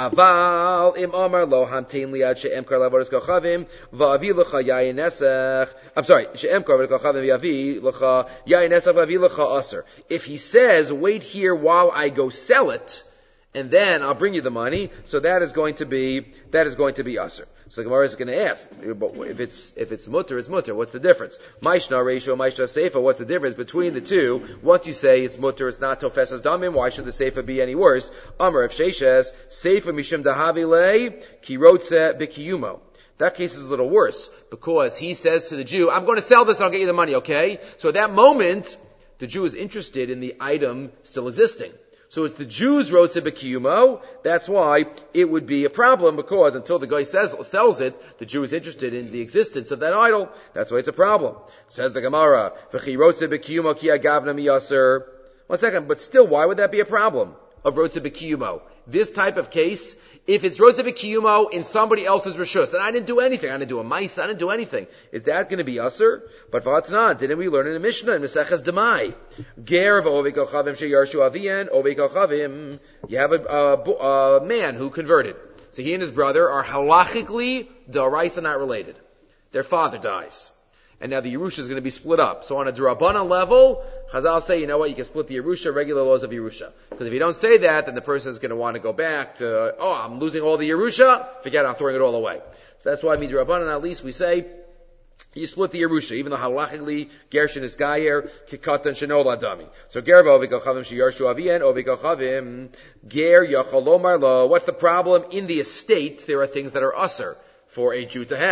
Aval im amar lo hamtein liad she'emkar lavodas kochavim va'avi lecha yayin nesach. I'm sorry, she'emkar lavodas kochavim va'avi lecha yayin nesach va'avi lecha aser. If he says, wait here while I go sell it, and then I'll bring you the money, so that is going to be aser. So the Gemara is going to ask, if it's mutter, it's mutter. What's the difference? Maishna ratio, Maishna seifa. What's the difference between the two? Once you say it's mutter, it's not tofesas damim. Why should the seifa be any worse? Amar if sheishes seifa mishum dahavile kirotze bikiyumo. That case is a little worse, because he says to the Jew, I'm going to sell this, I'll get you the money, okay? So at that moment, the Jew is interested in the item still existing. So it's the Jews rotze b'kiyumo. That's why it would be a problem, because until the guy sells it, the Jew is interested in the existence of that idol. That's why it's a problem. Says the Gemara, v'chi rotze b'kiyumo ki agavna miyaser. 1 second, but still, why would that be a problem of rotze b'kiyumo? This type of case, if it's rotze b'kiyumo in somebody else's reshus, and I didn't do anything, I didn't do a mice, I didn't do anything, is that going to be usher? But v'atnan, didn't we learn in the Mishnah in Meseches Demai? Ger v'ovei kochavim sheyarshu avien ovei kochavim. You have a man who converted. So he and his brother are halachically d'oraisa not related. Their father dies. And now the Yerusha is going to be split up. So on a D'Rabbanan level, Chazal say, you know what, you can split the Yerusha, regular laws of Yerusha. Because if you don't say that, then the person is going to want to go back to, I'm losing all the Yerusha, forget it, I'm throwing it all away. So that's why D'Rabbanan, at least we say, you split the Yerusha, even though halachically, Gershin is Gayer, Kikatan Shenola Dami. So Ger v'ovikachavim sheyarshu avien, ovikachavim, Ger yachalomar lo. What's the problem? In the estate, there are things that are usher for a Jew to have.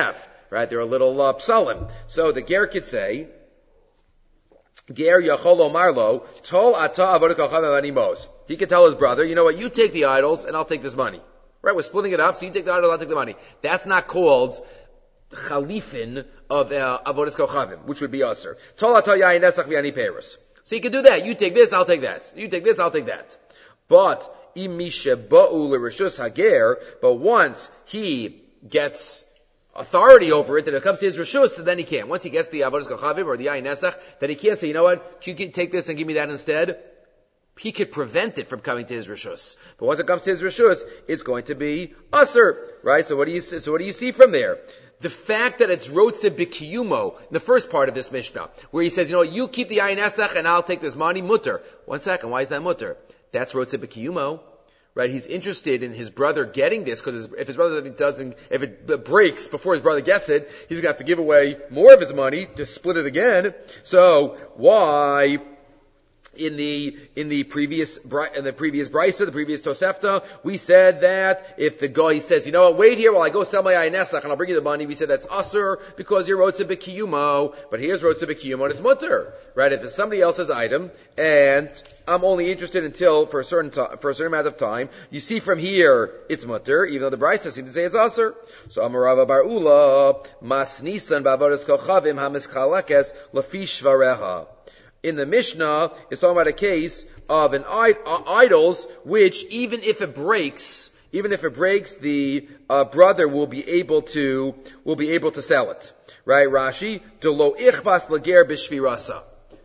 right? They're a little psalim. So the ger could say, ger yachol marlo tol ata avodas kol chavim animos. He could tell his brother, you know what, you take the idols and I'll take this money. Right, we're splitting it up, so you take the idols, I'll take the money. That's not called chalifin of avodas kol chavim, which would be aser. Tol ata yayin nesach v'ani peros. So you can do that. You take this, I'll take that. You take this, I'll take that. But but once he gets authority over it, and it comes to his reshus, then he can't. Once he gets the avodas kol chavim or the yayin nesach, then he can't say, you know what, can you take this and give me that instead? He could prevent it from coming to his reshus. But once it comes to his reshus, it's going to be aser, right? So what do you see from there? The fact that it's rotze b'kiyumo, in the first part of this Mishnah, where he says, you know what, you keep the yayin nesach and I'll take this money, mutter. 1 second, why is that mutter? That's rotze b'kiyumo, right? He's interested in his brother getting this, because if his brother if it breaks before his brother gets it, he's going to have to give away more of his money to split it again. So why? In the previous brisa, the previous Tosefta, we said that if the guy says, you know what, wait here while I go sell my yayin nesach and I'll bring you the money, we said that's aser because you're rotze b'kiyumo, but here's rotze b'kiyumo and it's mutter, right? If it's somebody else's item and I'm only interested until for a certain amount of time, you see from here it's mutter, even though the brisa seems to say it's aser. So Amarava Bar Ula mas nisan ba'avodas kol chavim hamischalekes lafi shvareha. In the Mishnah, it's talking about a case of an idols, which even if it breaks, the brother will be able to sell it. Right? Rashi, Delo ichbas lager b'shvirasa.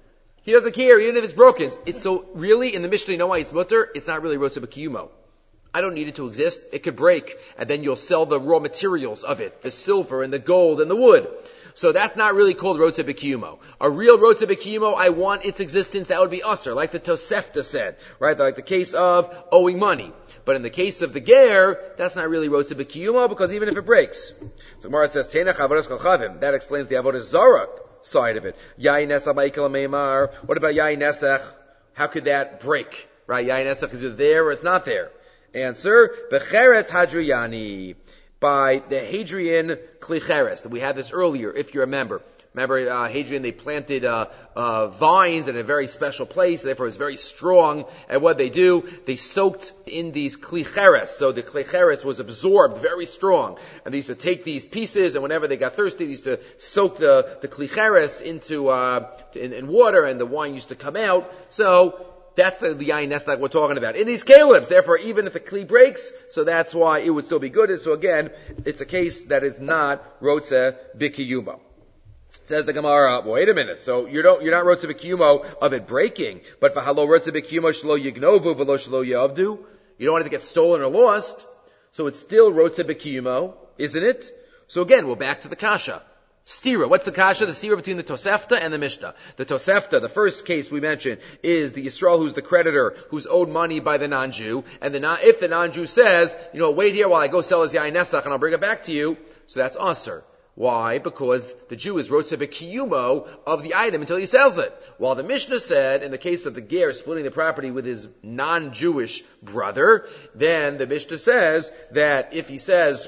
He doesn't care, even if it's broken. It's so really in the Mishnah, you know why it's mutter? It's not really rotze b'kiyumo. I don't need it to exist. It could break, and then you'll sell the raw materials of it, the silver and the gold and the wood. So that's not really called rotze b'kiyumo. A real rotze b'kiyumo, I want its existence, that would be aser, like the Tosefta said, right? Like the case of owing money. But in the case of the ger, that's not really rotze b'kiyumo, because even if it breaks. So Gemara says, Teinach avodas kol chavim. That explains the avodas zara side of it. Yayin nesach ma'ikal meimar. What about yayin nesach? How could that break? Right? Yayin nesach is either there or it's not there. Answer, Becheretz Hadriyani. By the Hadrian Klicheres. We had this earlier, if you remember. Hadrian, they planted vines in a very special place, therefore it's very strong. And what they do, they soaked in these klicheres. So the klicheres was absorbed, very strong. And they used to take these pieces, and whenever they got thirsty, they used to soak the klicheres into in water, and the wine used to come out. So that's the yayin nesach that we're talking about. In these kalebs, therefore, even if the kli breaks, so that's why it would still be good. So again, it's a case that is not rotze b'kiyumo. Says the Gemara, wait a minute. So you're not rotze b'kiyumo of it breaking, but v'halo rotze b'kiyumo shelo yignovu v'lo shelo yavdu. You don't want it to get stolen or lost. So it's still rotze b'kiyumo, isn't it? So again, we're back to the kasha. Stira. What's the kasha? The stira between the Tosefta and the Mishnah. The Tosefta, the first case we mentioned, is the Yisrael who's the creditor, who's owed money by the non-Jew. And if the non-Jew says, you know, wait here while I go sell his yayin nesach and I'll bring it back to you, so that's aser. Why? Because the Jew is rotze b'kiyumo of the item until he sells it. While the Mishnah said, in the case of the ger splitting the property with his non-Jewish brother, then the Mishnah says that if he says,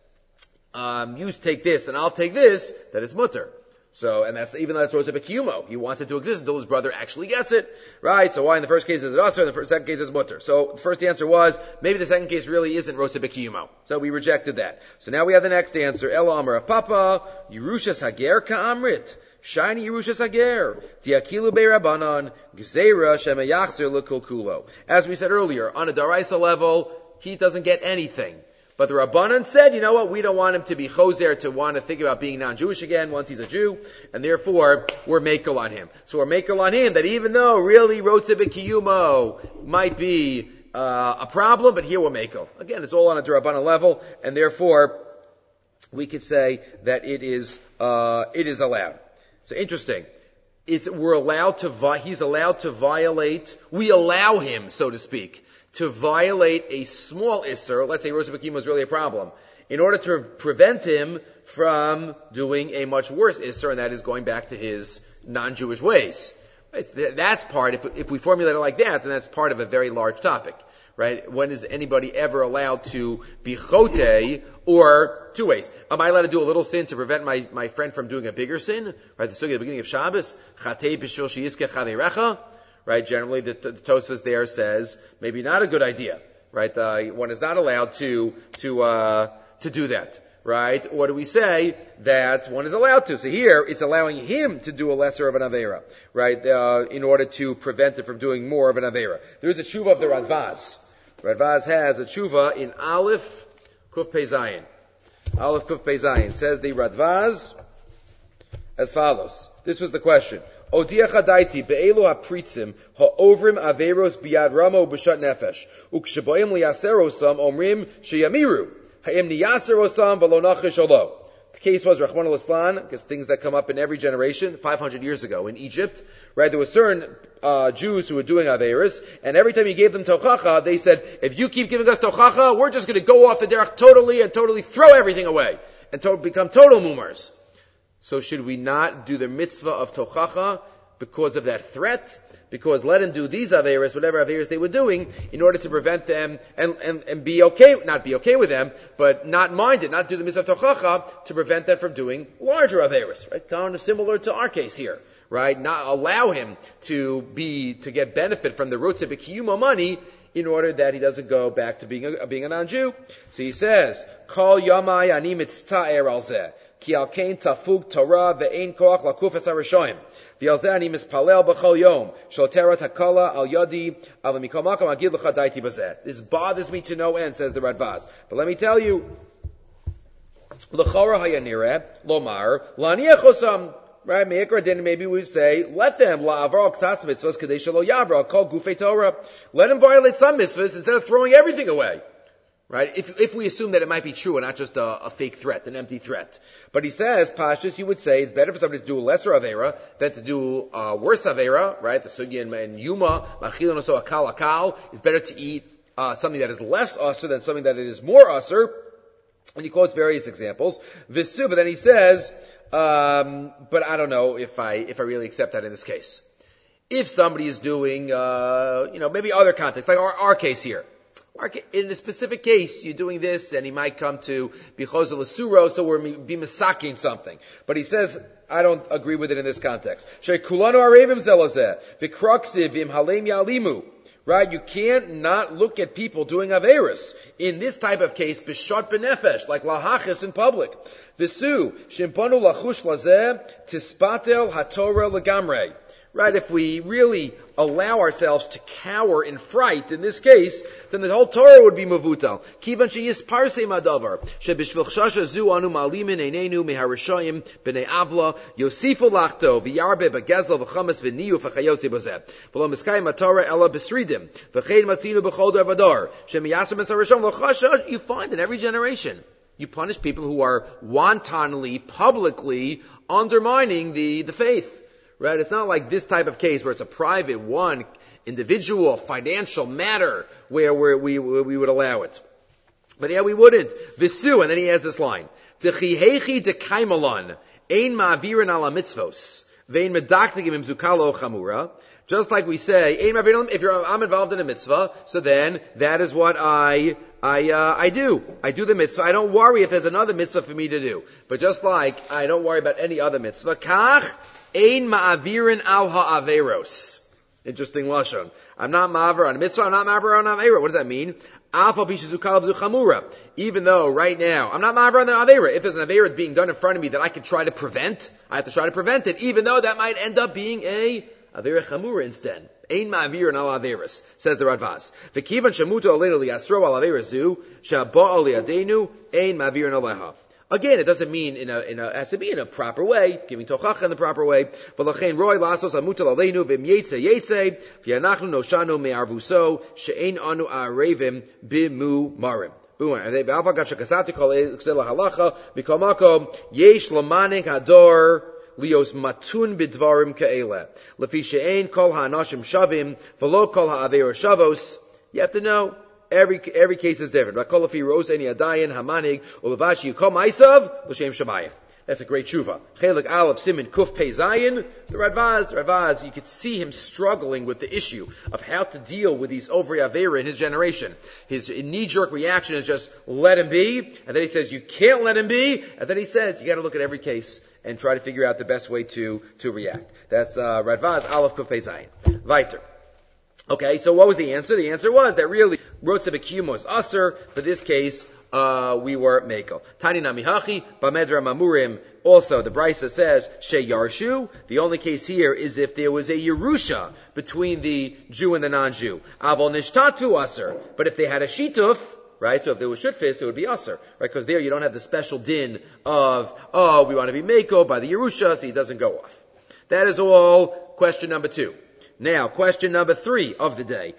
you take this and I'll take this, that is mutter. So, and that's, even though that's rotze b'kiyumo, he wants it to exist until his brother actually gets it, right? So why in the first case is it aser, and the second case is mutter? So the first answer was, maybe the second case really isn't rotze b'kiyumo. So we rejected that. So now we have the next answer. Ela amar Papa, Yerushas Hager ka'amrit. Shiny Yerushas Hager. Tiakilu be'rabanan. Gzeira shemayachzer l'kol kulo. As we said earlier, on a daraisa level, he doesn't get anything. But the Rabbanan said, you know what, we don't want him to be choser, to want to think about being non-Jewish again once he's a Jew, and therefore we're makel on him. So we're makel on him that even though really rotze b'kiyumo might be a problem, but here we're makel. Again, it's all on a Rabbanan level, and therefore we could say that it is allowed. So interesting. He's allowed to violate, we allow him, so to speak, to violate a small isser, let's say rotze b'kiyumo is really a problem, in order to prevent him from doing a much worse isser, and that is going back to his non-Jewish ways. That's part, if we formulate it like that, then that's part of a very large topic, right? When is anybody ever allowed to be chote, or two ways. Am I allowed to do a little sin to prevent my friend from doing a bigger sin? Right, the sugya at the beginning of Shabbos, chatei b'shul sheyiskeh chanerecha, right? Generally the Tosfos there says, maybe not a good idea, right? One is not allowed to do that. Right? Or do we say that one is allowed to? So here, it's allowing him to do a lesser of an Aveira, right? In order to prevent it from doing more of an Aveira. There is a tshuva of the Radvaz. Radvaz has a tshuva in Aleph Kuf Pei Zayin. Aleph Kuf Pei Zayin. Says the Radvaz as follows. This was the question. Odiach hadaiti be'elu hapritzim ha'ovrim averos biyad ramo b'shat nefesh. Ukshaboim liyaserosam omrim sheyamiru. The case was Rahman al-Islam, because things that come up in every generation, 500 years ago in Egypt, right? There were certain Jews who were doing Averis, and every time you gave them Tochacha, they said, if you keep giving us Tochacha, we're just going to go off the derech totally and totally throw everything away and become total mumars. So should we not do the mitzvah of Tochacha because of that threat? Because let him do these Averis, whatever Averis they were doing, in order to prevent them and be okay, not be okay with them, but not mind it, not do the mitzvah of Tochacha to prevent them from doing larger Averis, right? Kind of similar to our case here, right? Not allow him to get benefit from the Rotze B'Kiyuma money in order that he doesn't go back to being a non-Jew. So he says, Kol Yamai Ani Mitzta'er Al Zeh, Ki Al Kain Tafug Torah Ve'ein Koach Lakuf Es HaRishoyim. This bothers me to no end, says the Radvaz. But let me tell you, right? Maybe we would say, let them let him violate some mitzvahs instead of throwing everything away. Right? If we assume that it might be true and not just a fake threat, an empty threat. But he says, Pashtus, you would say it's better for somebody to do a lesser Aveira than to do a worse Aveira, right? The Sugya in Yuma, Machilon so akal, is better to eat something that is less usher than something that is more usher. And he quotes various examples. Visu, but then he says, but I don't know if I really accept that in this case. If somebody is doing, maybe other contexts, like our case here. In a specific case, you're doing this, and he might come to Bichozel Asuro, so we're be masaking something. But he says, I don't agree with it in this context. Shekulanu arevim zelazeh, v'kruksiv im halem yalimu. Right? You can't not look at people doing Averis. In this type of case, b'shot b'nefesh, like lahachis in public. V'su, shimpanu lachush lazeh, tispatel hatorah legamrei. Right, if we really allow ourselves to cower in fright in this case, then the whole Torah would be mavutal. Kivan sheyis parsei madavar, shebishvil chshasha zu anu malimin einenu meharishayim b'nei avla, yosifu lachto, v'yarbe b'gezel v'chamas v'niyu v'chayose b'zeh. V'lo miskayim haTorah ela b'sridim, v'chein matzinu b'chol darvadar, shemiyasem es harishayim v'chashash, you find in every generation. You punish people who are wantonly, publicly undermining the faith. Right? It's not like this type of case where it's a private one, individual, financial matter where we would allow it. But yeah, we wouldn't. Visu, and then he has this line. Techihechi dekaimalon, ein ma'avirin ala mitzvos, vein medaktigim im zukalo chamura. Just like we say, ein ma'avirin, if I'm involved in a mitzvah, so then that is what I do. I do the mitzvah. I don't worry if there's another mitzvah for me to do. But just like I don't worry about any other mitzvah, kach, ein ma'avirin al ha'averos. Interesting lashon. I'm not ma'aver on a mitzvah, I'm not ma'aver on an avera. What does that mean? Even though right now, I'm not ma'aver on the avera. If there's an avera being done in front of me that I can try to prevent, I have to try to prevent it, even though that might end up being a avera chamura instead. Ein ma'avirin al averos, says the Radvaz. V'kivan shemuto aleinu liyasro al averazu, she'aba'al liyadenu, ein ma'avirin aleha. Again, it doesn't mean it has to be in a proper way, giving tochacha in the proper way. V'lachein roi lasos amutal aleinu v'im yetze v'yanachnu noshanu me'arvuso she'ein anu arevim bimu marim. V'alva gav shekasati kol ksel halacha mikol makom yesh lamanik hador lios matun bidvarim ka'ele lefi she'ein kol ha'anashim shavim v'lo kol ha'avera shavos. You have to know. Every case is different. That's a great tshuva. Chelik Aleph Siman Kuf Pei Zayin. The Radvaz, you could see him struggling with the issue of how to deal with these Ovrei Avera in his generation. His knee-jerk reaction is just, let him be. And then he says, you can't let him be. And then he says, you gotta look at every case and try to figure out the best way to react. That's, Radvaz Aleph Kuf Pei Zayin. Weiter. Okay, so what was the answer? The answer was that really, Rotzev Akiyum was Aser. For this case, we were Mekel. Tani Namihachi, Bamedra Mamurim. Also, the Brisa says, She Yarshu. The only case here is if there was a Yerusha between the Jew and the non-Jew. Avol Nishtatu Aser. But if they had a Shituf, right, so if there was Shutfis, it would be Aser. Right, because there you don't have the special din of, we want to be Mekel by the Yerusha, so he doesn't go off. That is all question number 2. Now, question number 3 of the day.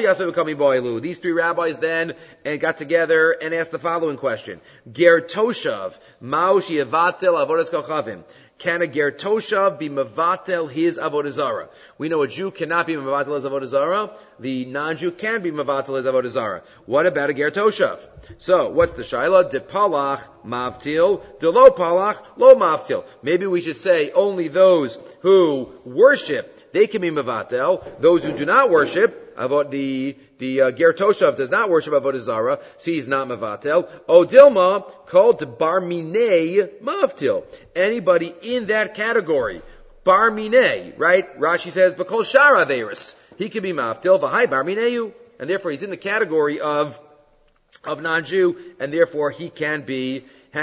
These 3 rabbis then got together and asked the following question. Ger Toshav, Maush Yevatel Avodas Kochavim. Can a Ger Toshav be Mevatel his Avodah Zarah? We know a Jew cannot be Mevatel his Avodah Zarah. The non-Jew can be Mevatel his Avodah Zarah. What about a Ger Toshav? So, what's the Shaila? De Palach Mavtil, De Lo Palach Lo Mavtil. Maybe we should say only those who worship, they can be mevatel. Those who do not worship, the Ger Toshav does not worship Avodah Zarah, so he's not mevatel. O Dilma, called to Bar Minei Mavtil. Anybody in that category, Bar Minei, right? Rashi says, B'kol Shara Averis. He can be Mavtil, V'hai Bar Mineu. And therefore he's in the category of non-Jew, and therefore he can be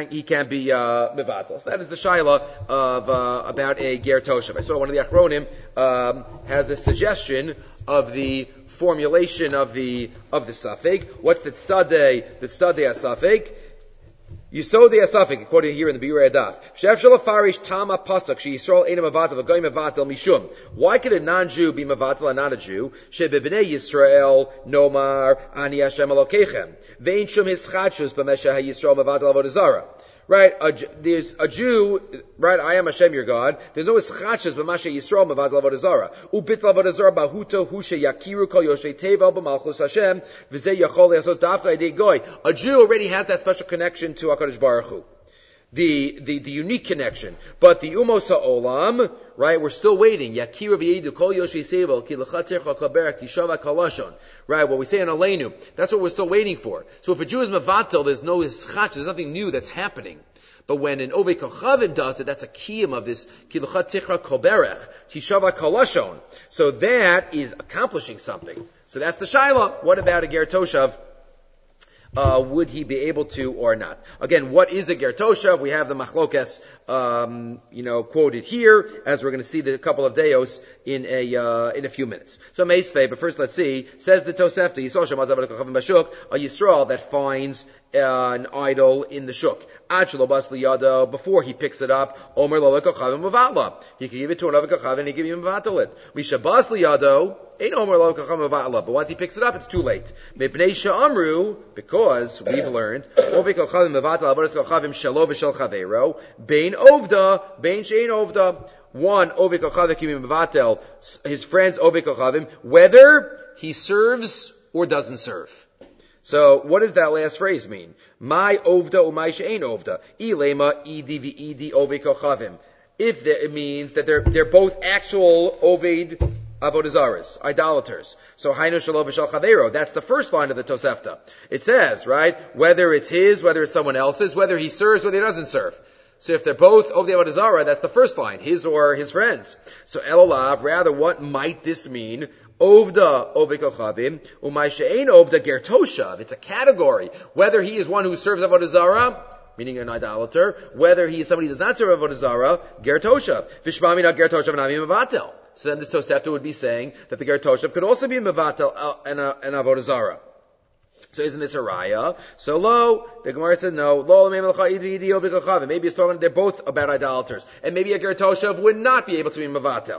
mevatel. So that is the shaila of about a ger toshav. I saw one of the achronim has the suggestion of the formulation of the safek. What's the tzadeh? The tzadeh asafek. Yisodei asafek, according to here in the Biur Adaf. Shef shalafarish tama pasak she Yisrael ena mevatel v'goy mevatel mishum. Why could a non-Jew be mevatel and not a Jew? Shebebnei Yisrael nomar ani Hashem Elokechem ve'in shum hischadshus b'meshah Yisrael mevatel avodah zarah. Right, there's a Jew, right, I am Hashem your God. There's no ischachas b'mashe Yisrael mevatel avodah zarah. Ubit avodah zarah bahuto hu sheyakiru kol yoshei tevel b'malchus Hashem v'zeh yachol le'asos dafka yedei goy. A Jew already has that special connection to HaKadosh Baruch Hu. The unique connection. But the Umos HaOlam, right, we're still waiting. Yakiru v'yedu kol yoshei sevel ki l'chatzircha kaberach ki shava kalashon. Right, what we say in Aleinu, that's what we're still waiting for. So if a Jew is mevatel, there's no ischach, there's nothing new that's happening. But when an Ovei Kochavim does it, that's a kiyum of this kiluchat tichra koberech, tishava kalashon. So that is accomplishing something. So that's the shaila. What about a ger toshav? Would he be able to or not? Again, what is a ger toshav? We have the machlokas, quoted here, as we're going to see the couple of deos in a few minutes. So meisvei, but first let's see. Says the Tosefta, Yisrael shemazav lekachavim bashuk, a Yisrael that finds an idol in the shuk. Before he picks it up, Omer lo lekachavim mevatla. He can give it to another kachavim and he give him mevatla it. Mishabas liyado. Ain't Omer lo lekachavim mevatla. But once he picks it up, it's too late. Mipnei she'amru, because we've learned, Omer kachavim mevatla avodas kachavim shelo v'shel chaveiro, bein ovda, bein she'ein ovda. One, Ovei Kochavim can be mevatel, his friends Ovei Kochavim, whether he serves or doesn't serve. So, what does that last phrase mean? My ovda umay she'ein ovda. Ilema idi v'idi Ovei Kochavim. If it means that they're both actual Oved Avodah Zaras, idolaters. So, Hainu Shelo v'shel Chaveiro. That's the first line of the Tosefta. It says, right, whether it's his, whether it's someone else's, whether he serves, whether he doesn't serve. So if they're both Ovdei Avodah Zarah, that's the first line, his or his friends. So Elolav, rather, what might this mean? Ovda Ovei Kochavim, umay she'ein Ovda ger toshav. It's a category. Whether he is one who serves Avodah Zarah, meaning an idolater, whether he is somebody who does not serve Avodah Zarah, ger toshav. V'shma mina ger toshav nami mevatel. So then this Tosefta would be saying that the ger toshav could also be mevatel and Avodah Zarah. So isn't this a raya? So lo, the Gemara says no. Lo, maybe it's talking, they're both about idolaters. And maybe a ger toshav would not be able to be mevatel.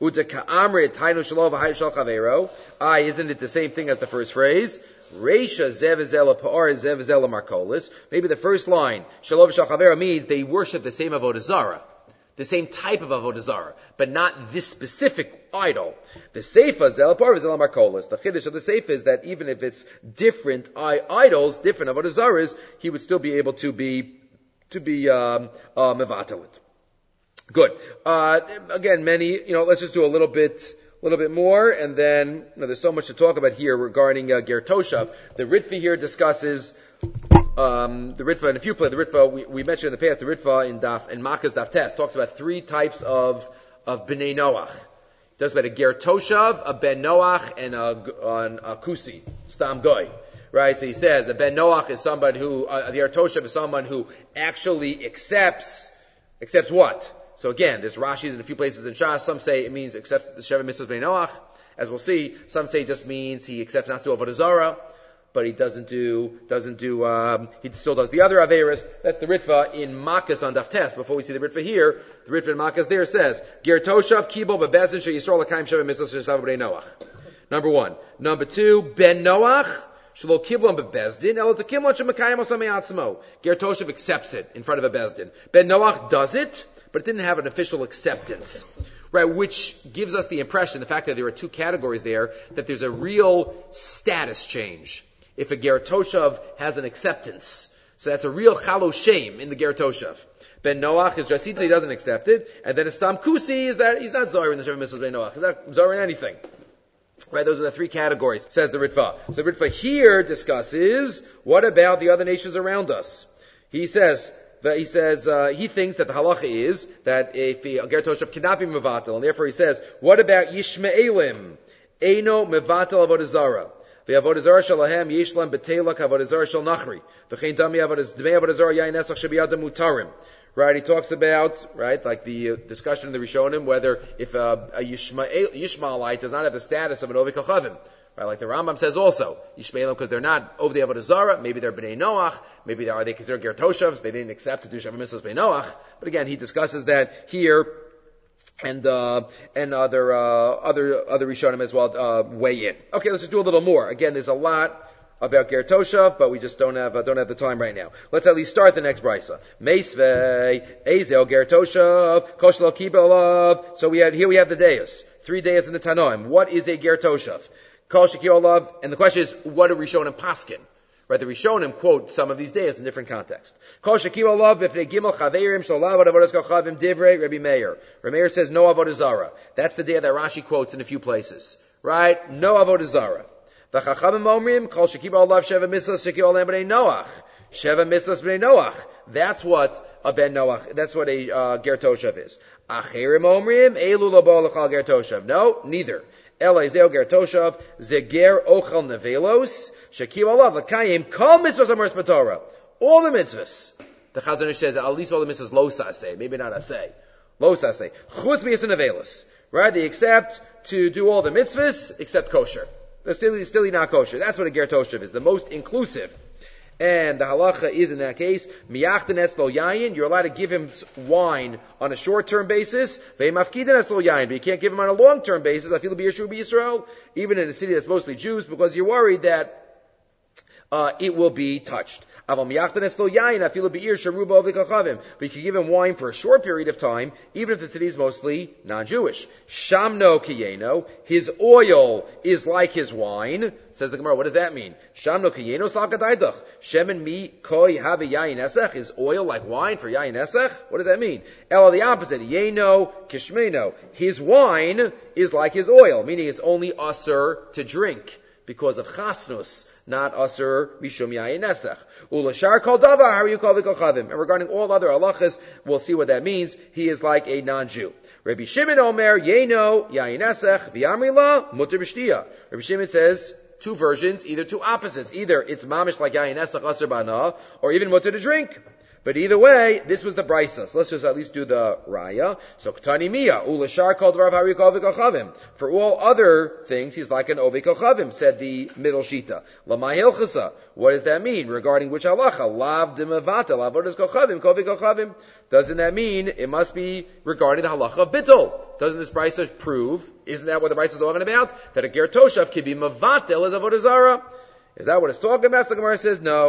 Isn't it the same thing as the first phrase? Reisha zevizela pa'ar zevizela markolis. Maybe the first line, shalom v'shal means they worship the same avodah zarah. The same type of avodah zarah, but not this specific idol. The seifa zelapar v'zel markolis. The chiddush of the seifa is that even if it's different idols, different avodah zarahs, he would still be able to be mevatel it. Good. Again, let's just do a little bit more, and then, there's so much to talk about here regarding Ger Toshav. The Ritva here discusses, the Ritva in a few places. The Ritva, we mentioned in the past, the Ritva in Makkah's Daf Tes talks about three types of Bnei Noach. It talks about a Ger Toshav, a Ben Noach, and a Kusi, Stam Goy. Right? So he says, a Ben Noach is somebody who, a Ger Toshav is someone who actually accepts what? So again, there's Rashi's in a few places in Shas. Some say it means accepts the Sheva Mitzvahs Bnei Noach, as we'll see. Some say it just means he accepts not to do Avodah Zarah, but he he still does the other Averis. That's the Ritva in Makkos on Daf Tes. Before we see the Ritva here, the Ritva in Makkos there says, Ger Toshav Kibo Bebezin She Yisrael L'Kaim Sheva Mitzvahs Sheva Bnei Noach. Number one. Number two, Ben Noach Shelo Kiblon Bebezdin Elo Tekimlon Shemakayim Osam Me'atzmo. Ger Toshav accepts it in front of a Bezdin. Ben Noach does it, but it didn't have an official acceptance, right? Which gives us the impression, the fact that there are two categories there, that there's a real status change. If a Ger Toshav has an acceptance, so that's a real chalo shame in the Ger Toshav. Ben Noach is just he doesn't accept it, and then a Stam Kusi is that he's not Zohar in the Sheva Mitzvahs Ben Noach. He's not Zohar in anything. Right, those are the three categories, says the Ritva. So the Ritva here discusses, what about the other nations around us? He thinks that the halacha is that if a Ger Toshav cannot be mevatel, and therefore he says, what about Yishmaelim? Eino mevatel avodah zarah. V'avodah zarah shalahem yishlam betelak avodah zarah shal nachri. V'chein dami avodah zarah yain esach shebiyadam mutarim. Right, he talks about, right, like the discussion in the Rishonim, whether if a Yishmaelite does not have the status of an Ovei Kochavim. Right, like the Rambam says also, Yishmaelim, because they're not over the Avodah Zarah, maybe they're Bnei Noach, maybe they considered Ger Toshavs, they didn't accept to do Sheva Mitzvahs Bnei Noach, but again, he discusses that here, and other Rishonim as well, weigh in. Okay, let's just do a little more. Again, there's a lot about Ger Toshav, but we just don't have the time right now. Let's at least start the next brisa. Meisvei, Ezel Ger Toshav, Koshlo Kibelav. So we have the Deus. 3 days in the Tanoim. What is a Ger Toshav? Kol Shekir Olav, and the question is, what do Rishonim paskin? Right, the Rishonim quote some of these days in different contexts. Kol Shekir Olav, B'fnei Gimel Chaverim, Sholav Avodas Kochavim, Divrei, Rabbi Meir. Rabbi Meir says no Avodah Zarah. That's the day that Rashi quotes in a few places. Right? No Avodah Zarah. V'chachamim omrim, Kol Shekir Olav, Sheva Mitzvahs, Shekir Olav B'nei Noach. Sheva Mitzvahs B'nei Noach. That's what a Ben Noach, that's what a Ger Toshav is. Acherim omrim, Elu Labo L'chal Ger Toshav. No, neither. Elazeo Ger Toshav, Zeger Ochel Nevelos, Shekir Olav L'kayim, Kol Mitzvahs Amars B'Torah. All the mitzvahs. The Chazon Ish says, at least all the mitzvahs lo saseh, maybe not aseh. Lo saseh. Chutz B'yis Nevelos. Right? They accept to do all the mitzvahs, except kosher. They're still not kosher. That's what a Ger Toshav is, the most inclusive. And the halacha is in that case, miyachten etzlo yayin, you're allowed to give him wine on a short-term basis, ve'mafkiden etzlo yayin, but you can't give him on a long-term basis, I feel b'yeshu b'Yisrael, even in a city that's mostly Jews, because you're worried that it will be touched. But you can give him wine for a short period of time, even if the city is mostly non-Jewish. Shamno kiyeno, his oil is like his wine. Says the Gemara, what does that mean? Shamno kiyeno salkadaydach. Shemen mi koi have yayin esech, is oil like wine for yayin esech? What does that mean? Ela the opposite, yeno kishmeno. His wine is like his oil, meaning it's only usher to drink because of chasnus, not asur mishum yayin nesach. Ulashar kol davar how you call v'kolchavim. And regarding all other halachas, we'll see what that means. He is like a non-Jew. Rabbi Shimon Omer yeno yayin nesach v'yamri la muter b'shtiya. Rabbi Shimon says two versions, either two opposites. Either it's mamish like yayin nesach asur bana, or even muter to drink. But either way, this was the brisa. So let's just at least do the raya. So ktani miya ulashar kol davar how you call v'kolchavim. For all other things, he's like an ovei kolchavim, said the middle shita. Lamai hilchasa. What does that mean regarding which halacha? Lav d'mevatel avodas kolchavim kol v'kolchavim. Doesn't that mean it must be regarding the halacha of bittul? Doesn't this brisa prove? Isn't that what the brisa is talking about? That a ger toshav can be mevatel as avodah zarah? Is that what it's talking about? So the Gemara says no.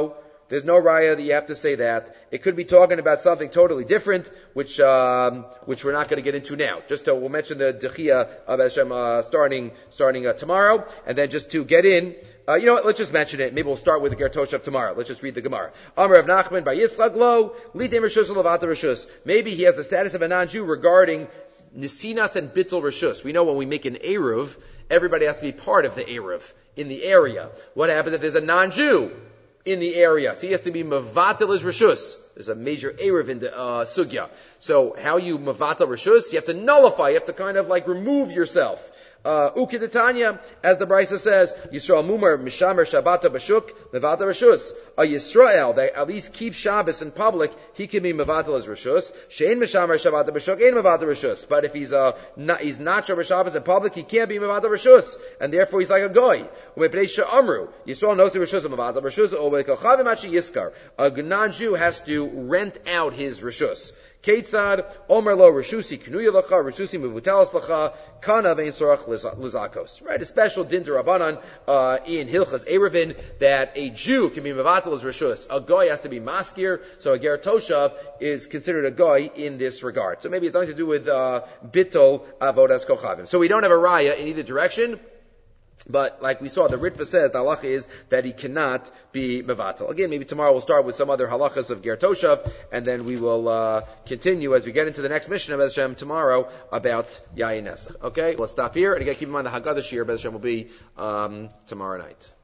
There's no raya that you have to say that. It could be talking about something totally different, which we're not going to get into now. We'll mention the Dechia of Hashem starting tomorrow, and then just to get in, you know what? Let's just mention it. Maybe we'll start with the Ger Toshav tomorrow. Let's just read the Gemara. Amar of Nachman by Yitzchak Lo Lidem Rishus Levata Rishus. Maybe he has the status of a non-Jew regarding Nisinas and Bittul Rishus. We know when we make an Eruv, everybody has to be part of the Eruv in the area. What happens if there's a non-Jew in the area? So he has to be Mavatel his Rishus. There's a major Eruv in the Sugya. So how you Mavatel Rishus? You have to nullify, you have to kind of like remove yourself. Ukidetanya, as the Brisa says, Yisrael Mumar Mishamer Shabbata Bashuk Mevata Rishus. A Yisrael that at least keeps Shabbos in public, he can be Mevatel as Rishus. Shein Mishamer Shabbata Bashuk ain't Mevata Rishus. But if he's not Shabbos Shabbos in public, he can't be Mevata Rishus, and therefore he's like a goy. Amru Yisrael knows the Rishus of Mevata Rishus. Ovekachavim Yiskar. A non-Jew has to rent out his Rishus. Ketzad Omer Lo Rishusi Knuya Lacha Rishusi Mevutalas Lacha Kana Vein Sorach Lizakos. Right, a special din to Rabbanan in Hilchas Erevin that a Jew can be mevatel as Rishus. A goy has to be maskir, so a Ger Toshav is considered a goy in this regard. So maybe it's something to do with bittul avodas kochavim. So we don't have a raya in either direction. But like we saw, the Ritva says the halacha is that he cannot be mevatel. Again, maybe tomorrow we'll start with some other halachas of Ger Toshav, and then we will continue as we get into the next mission of Bez Hashem tomorrow about Yayin Nesach. Okay, let's stop here, and again, keep in mind the Haggadah Shir Bez Hashem will be tomorrow night.